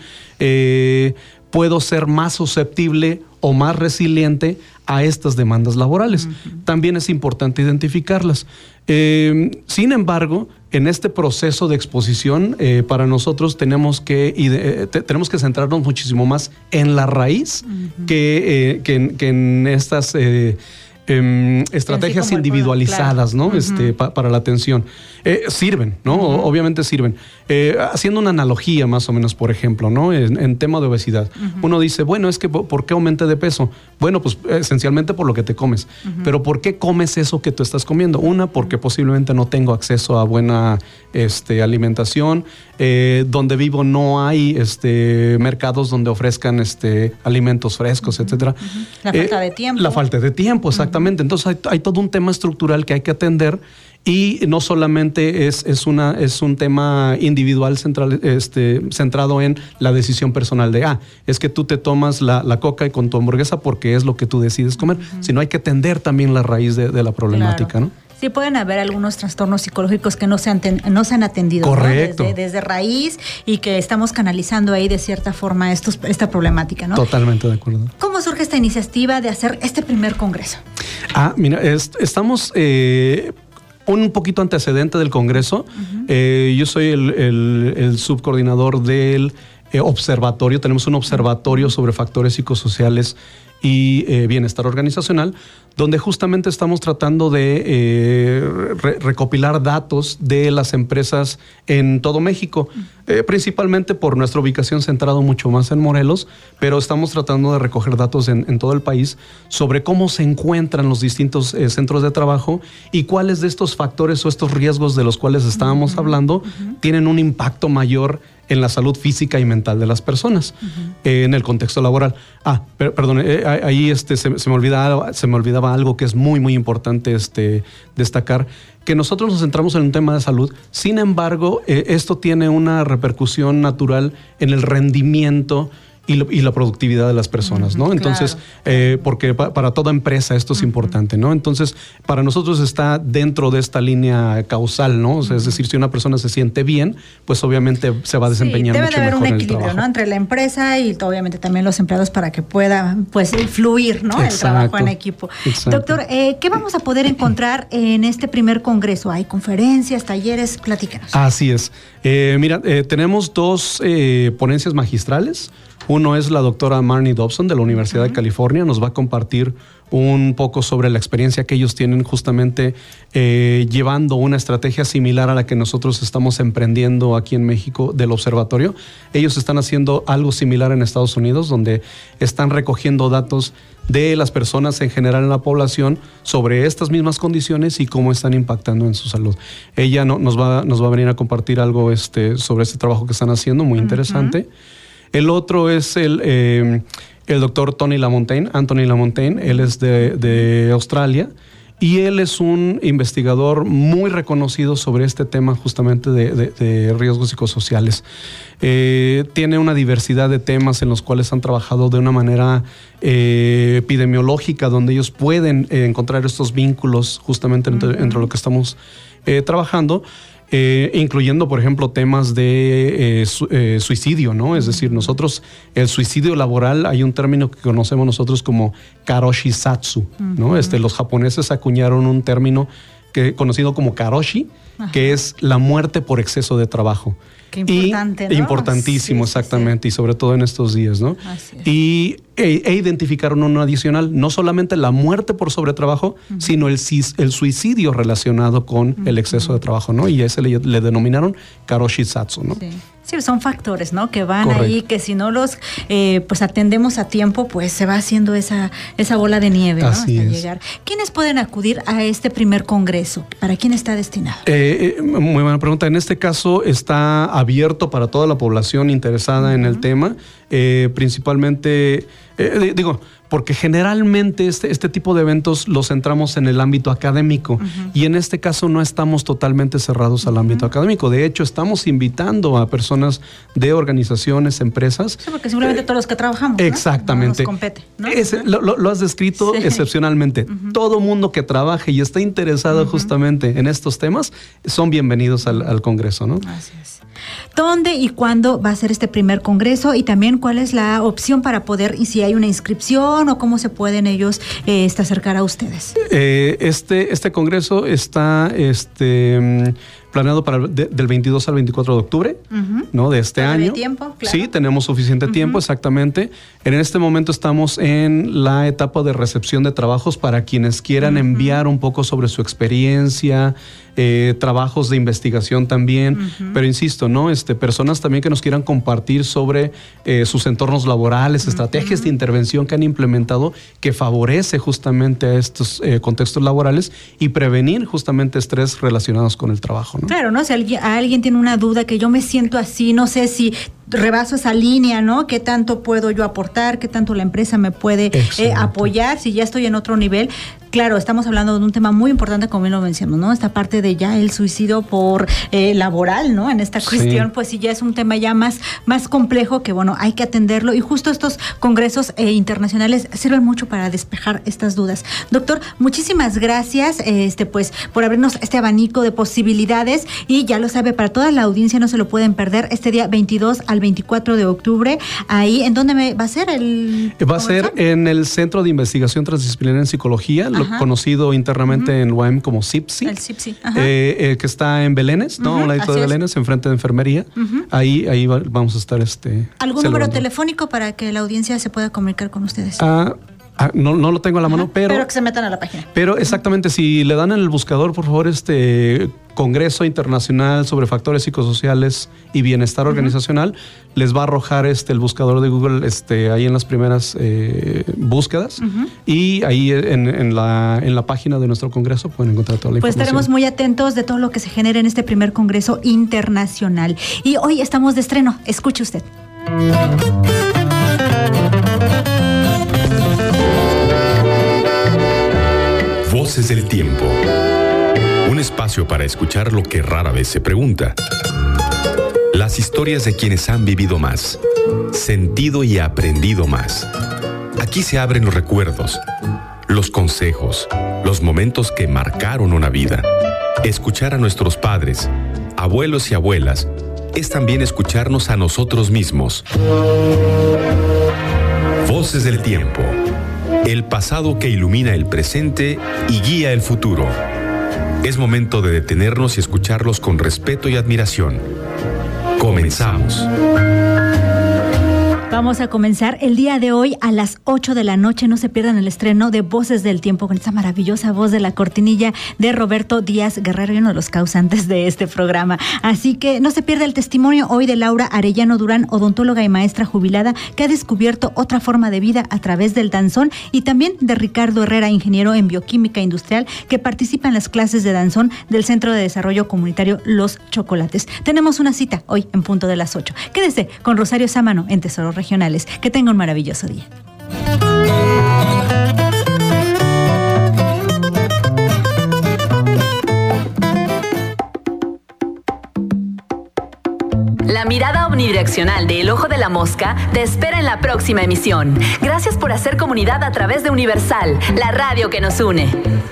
eh, puedo ser más susceptible o más resiliente a estas demandas laborales. Uh-huh. También es importante identificarlas. Eh, sin embargo, en este proceso de exposición, eh, para nosotros tenemos que, eh, te, tenemos que centrarnos muchísimo más en la raíz uh-huh. que, eh, que, en, que en estas eh, eh, estrategias sí, individualizadas, claro. ¿no? Uh-huh. Este, pa, para la atención. Eh, sirven, ¿no? Uh-huh. Obviamente sirven. Eh, haciendo una analogía más o menos, por ejemplo, ¿no? En, en tema de obesidad. Uh-huh. Uno dice, bueno, es que ¿por qué aumenté de peso? Bueno, pues esencialmente por lo que te comes. Uh-huh. Pero ¿por qué comes eso que tú estás comiendo? Una, porque posiblemente no tengo acceso a buena este, alimentación. Eh, donde vivo no hay este, mercados donde ofrezcan este, alimentos frescos, uh-huh. etcétera.
Uh-huh. La falta eh, de tiempo.
La falta de tiempo, exactamente. Uh-huh. Entonces hay, hay todo un tema estructural que hay que atender Y no solamente es, es, una, es un tema individual central, este, centrado en la decisión personal de, ah, es que tú te tomas la, la coca y con tu hamburguesa porque es lo que tú decides comer, uh-huh. sino hay que atender también la raíz de, de la problemática, claro. ¿no?
Sí, pueden haber algunos trastornos psicológicos que no se han, ten, no se han atendido.
Correcto.
¿no? Desde, desde raíz y que estamos canalizando ahí de cierta forma estos, esta problemática, ¿no?
Totalmente de acuerdo.
¿Cómo surge esta iniciativa de hacer este primer congreso?
Ah, mira, es, estamos... Eh, un poquito antecedente del Congreso. Uh-huh. Eh, yo soy el, el, el subcoordinador del eh, observatorio. Tenemos un observatorio sobre factores psicosociales y eh, bienestar organizacional, donde justamente estamos tratando de eh, re- recopilar datos de las empresas en todo México, eh, principalmente por nuestra ubicación centrado mucho más en Morelos, pero estamos tratando de recoger datos en, en todo el país sobre cómo se encuentran los distintos eh, centros de trabajo y cuáles de estos factores o estos riesgos de los cuales estábamos uh-huh. hablando uh-huh. tienen un impacto mayor en la salud física y mental de las personas, uh-huh. eh, en el contexto laboral. Ah, per, perdón, eh, ahí este, se, se, me olvidaba, se me olvidaba algo que es muy, muy importante este, destacar, que nosotros nos centramos en un tema de salud, sin embargo, eh, esto tiene una repercusión natural en el rendimiento y, lo, y la productividad de las personas, ¿no? Entonces, claro. eh, porque pa, para toda empresa esto es uh-huh. importante, ¿no? Entonces, para nosotros está dentro de esta línea causal, ¿no? O sea, uh-huh. es decir, si una persona se siente bien, pues obviamente se va a desempeñar sí, mucho mejor en el trabajo. Debe de haber un equilibrio,
¿no? Entre la empresa y obviamente también los empleados para que pueda, pues, fluir, ¿no? Exacto. El trabajo en equipo. Exacto. Doctor, eh, ¿qué vamos a poder encontrar en este primer congreso? ¿Hay conferencias, talleres? Platícanos.
Así es. Eh, mira, eh, tenemos dos eh, ponencias magistrales. Uno es la doctora Marnie Dobson de la Universidad uh-huh. de California. Nos va a compartir un poco sobre la experiencia que ellos tienen justamente eh, llevando una estrategia similar a la que nosotros estamos emprendiendo aquí en México del observatorio. Ellos están haciendo algo similar en Estados Unidos, donde están recogiendo datos de las personas en general en la población sobre estas mismas condiciones y cómo están impactando en su salud. Ella no, nos, va, nos va a venir a compartir algo este, sobre este trabajo que están haciendo, muy interesante. Uh-huh. El otro es el, eh, el doctor Tony Lamontagne, Anthony Lamontagne. Él es de, de Australia y él es un investigador muy reconocido sobre este tema justamente de, de, de riesgos psicosociales. Eh, tiene una diversidad de temas en los cuales han trabajado de una manera eh, epidemiológica, donde ellos pueden eh, encontrar estos vínculos justamente entre, uh-huh. entre lo que estamos eh, trabajando. Eh, incluyendo, por ejemplo, temas de eh, su, eh, suicidio, ¿no? Es decir, nosotros, el suicidio laboral, hay un término que conocemos nosotros como karoshi-satsu, ¿no? Uh-huh. Este, los japoneses acuñaron un término que, conocido como karoshi, uh-huh. que es la muerte por exceso de trabajo.
Qué importante,
y,
¿no?
Importantísimo, sí, exactamente, sí. Y sobre todo en estos días, ¿no?
Así es.
Y e, e identificaron uno adicional, no solamente la muerte por sobretrabajo, uh-huh. sino el, el suicidio relacionado con uh-huh. el exceso de trabajo, ¿no? Y a ese le, le denominaron karoshi-satsu, ¿no?
Sí. Sí, son factores, ¿no? Que van
Correcto.
Ahí, que si no los eh, pues atendemos a tiempo, pues se va haciendo esa, esa bola de nieve, ¿no?
Así
Hasta
es.
llegar. ¿Quiénes pueden acudir a este primer congreso? ¿Para quién está destinado?
Eh, eh, muy buena pregunta. En este caso está abierto para toda la población interesada uh-huh. en el tema, eh, principalmente, eh, digo, porque generalmente este, este tipo de eventos los centramos en el ámbito académico uh-huh. y en este caso no estamos totalmente cerrados al uh-huh. ámbito académico. De hecho, estamos invitando a personas de organizaciones, empresas.
Sí, porque simplemente eh, todos los que trabajamos, ¿no?
Exactamente.
No nos compete, ¿no?
Es, lo, lo, lo has descrito sí. excepcionalmente. Uh-huh. Todo mundo que trabaje y está interesado uh-huh. justamente en estos temas son bienvenidos al, al Congreso, ¿no?
Así es. ¿Dónde y cuándo va a ser este primer congreso? Y también cuál es la opción para poder, y si hay una inscripción o cómo se pueden ellos eh, este, acercar a ustedes.
Eh, este, este congreso está este, planeado para el, de, del veintidós al veinticuatro de octubre, uh-huh. ¿no? De este año.
¿Tiene tiempo? Claro.
Sí, tenemos suficiente uh-huh. tiempo, exactamente. En este momento estamos en la etapa de recepción de trabajos para quienes quieran uh-huh. enviar un poco sobre su experiencia, eh, trabajos de investigación también, uh-huh. pero insisto, ¿no? Este, personas también que nos quieran compartir sobre eh, sus entornos laborales, uh-huh. estrategias de intervención que han implementado que favorece justamente a estos eh, contextos laborales y prevenir justamente estrés relacionados con el trabajo, ¿no?
Claro, ¿no? Si alguien, alguien tiene una duda, que yo me siento así, no sé si rebaso esa línea, ¿no? ¿Qué tanto puedo yo aportar? ¿Qué tanto la empresa me puede eh, apoyar? Si ya estoy en otro nivel, claro, estamos hablando de un tema muy importante, como bien lo mencionamos, ¿no? Esta parte de ya el suicidio por eh, laboral, ¿no? En esta cuestión, sí. Pues sí, ya es un tema ya más, más complejo que, bueno, hay que atenderlo, y justo estos congresos eh, internacionales sirven mucho para despejar estas dudas. Doctor, muchísimas gracias, este, pues, por abrirnos este abanico de posibilidades, y ya lo sabe, para toda la audiencia no se lo pueden perder este día veintidós al veinticuatro de octubre, ahí, ¿en dónde me va a ser el...? Va a ser
en el Centro de Investigación Transdisciplinaria en Psicología, lo conocido internamente uh-huh. en U A M como CIPSI. El CIPSI, ajá. Eh, eh, que está en Belénes, ¿no? Uh-huh. A un ladito de Belénes, enfrente de enfermería. Uh-huh. Ahí, ahí va, vamos a estar este.
¿Algún número telefónico para que la audiencia se pueda comunicar con ustedes?
Ah, ah no, no lo tengo a la mano, pero.
Pero que se metan a la página.
Pero exactamente, uh-huh. si le dan en el buscador, por favor, este Congreso Internacional sobre Factores Psicosociales y Bienestar uh-huh. Organizacional, les va a arrojar este el buscador de Google este ahí en las primeras eh, búsquedas, uh-huh. y ahí en, en la en la página de nuestro congreso pueden encontrar toda la
pues
información.
Pues estaremos muy atentos de todo lo que se genera en este primer congreso internacional. Y hoy estamos de estreno. Escuche usted.
Voces del Tiempo. Un espacio para escuchar lo que rara vez se pregunta. Las historias de quienes han vivido más, sentido y aprendido más. Aquí se abren los recuerdos, los consejos, los momentos que marcaron una vida. Escuchar a nuestros padres, abuelos y abuelas es también escucharnos a nosotros mismos. Voces del Tiempo. El pasado que ilumina el presente y guía el futuro. Es momento de detenernos y escucharlos con respeto y admiración. Comenzamos.
Vamos a comenzar el día de hoy a las ocho de la noche. No se pierdan el estreno de Voces del Tiempo con esta maravillosa voz de la cortinilla de Roberto Díaz Guerrero, y uno de los causantes de este programa. Así que no se pierda el testimonio hoy de Laura Arellano Durán, odontóloga y maestra jubilada, que ha descubierto otra forma de vida a través del danzón, y también de Ricardo Herrera, ingeniero en bioquímica industrial, que participa en las clases de danzón del Centro de Desarrollo Comunitario Los Chocolates. Tenemos una cita hoy en punto de las ocho. Quédese con Rosario Sámano en Tesoros Regionales. Que tenga un maravilloso día.
La mirada omnidireccional de El Ojo de la Mosca te espera en la próxima emisión. Gracias por hacer comunidad a través de Universal, la radio que nos une.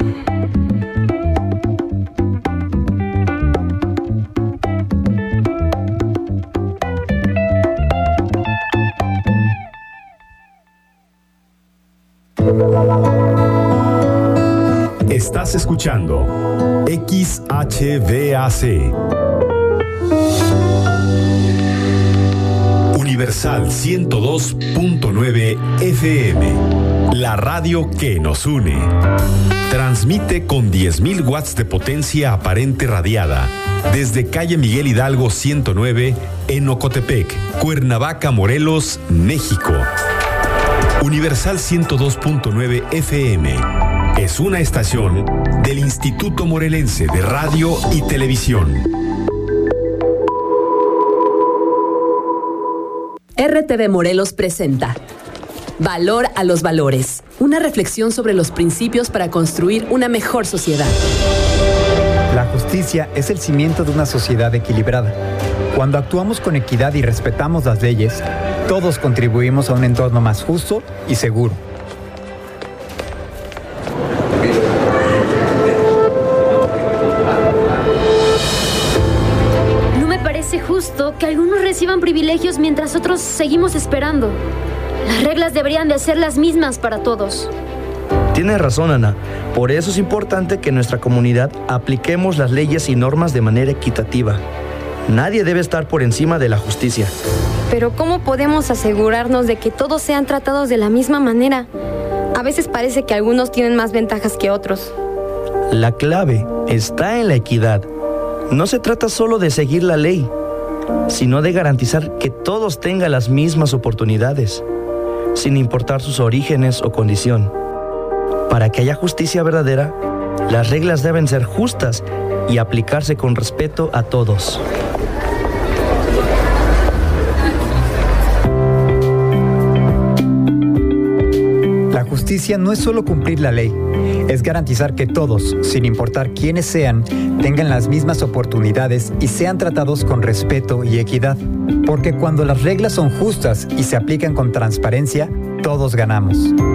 Estás escuchando X H V A C Universal ciento dos punto nueve F M, la radio que nos une. Transmite con diez mil watts de potencia aparente radiada desde calle Miguel Hidalgo ciento nueve en Ocotepec, Cuernavaca, Morelos, México. Universal ciento dos punto nueve F M es una estación del Instituto Morelense de Radio y Televisión.
R T V Morelos presenta Valor a los valores, una reflexión sobre los principios para construir una mejor sociedad.
La justicia es el cimiento de una sociedad equilibrada. Cuando actuamos con equidad y respetamos las leyes, todos contribuimos a un entorno más justo y seguro.
No me parece justo que algunos reciban privilegios mientras otros seguimos esperando. Las reglas deberían de ser las mismas para todos.
Tienes razón, Ana. Por eso es importante que en nuestra comunidad apliquemos las leyes y normas de manera equitativa. Nadie debe estar por encima de la justicia.
Pero ¿cómo podemos asegurarnos de que todos sean tratados de la misma manera? A veces parece que algunos tienen más ventajas que otros.
La clave está en la equidad. No se trata solo de seguir la ley, sino de garantizar que todos tengan las mismas oportunidades, sin importar sus orígenes o condición. Para que haya justicia verdadera, las reglas deben ser justas y aplicarse con respeto a todos.
La justicia no es solo cumplir la ley, es garantizar que todos, sin importar quiénes sean, tengan las mismas oportunidades y sean tratados con respeto y equidad. Porque cuando las reglas son justas y se aplican con transparencia, todos ganamos.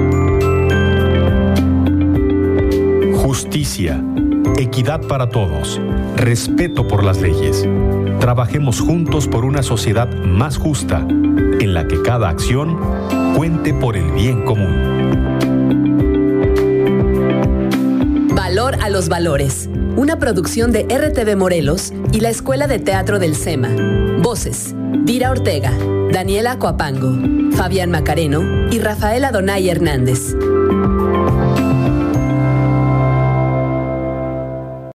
Justicia, equidad para todos, respeto por las leyes. Trabajemos juntos por una sociedad más justa, en la que cada acción cuente por el bien común.
Valor a los valores. Una producción de R T V Morelos y la Escuela de Teatro del SEMA. Voces: Dira Ortega, Daniela Coapango, Fabián Macareno y Rafael Adonay Hernández.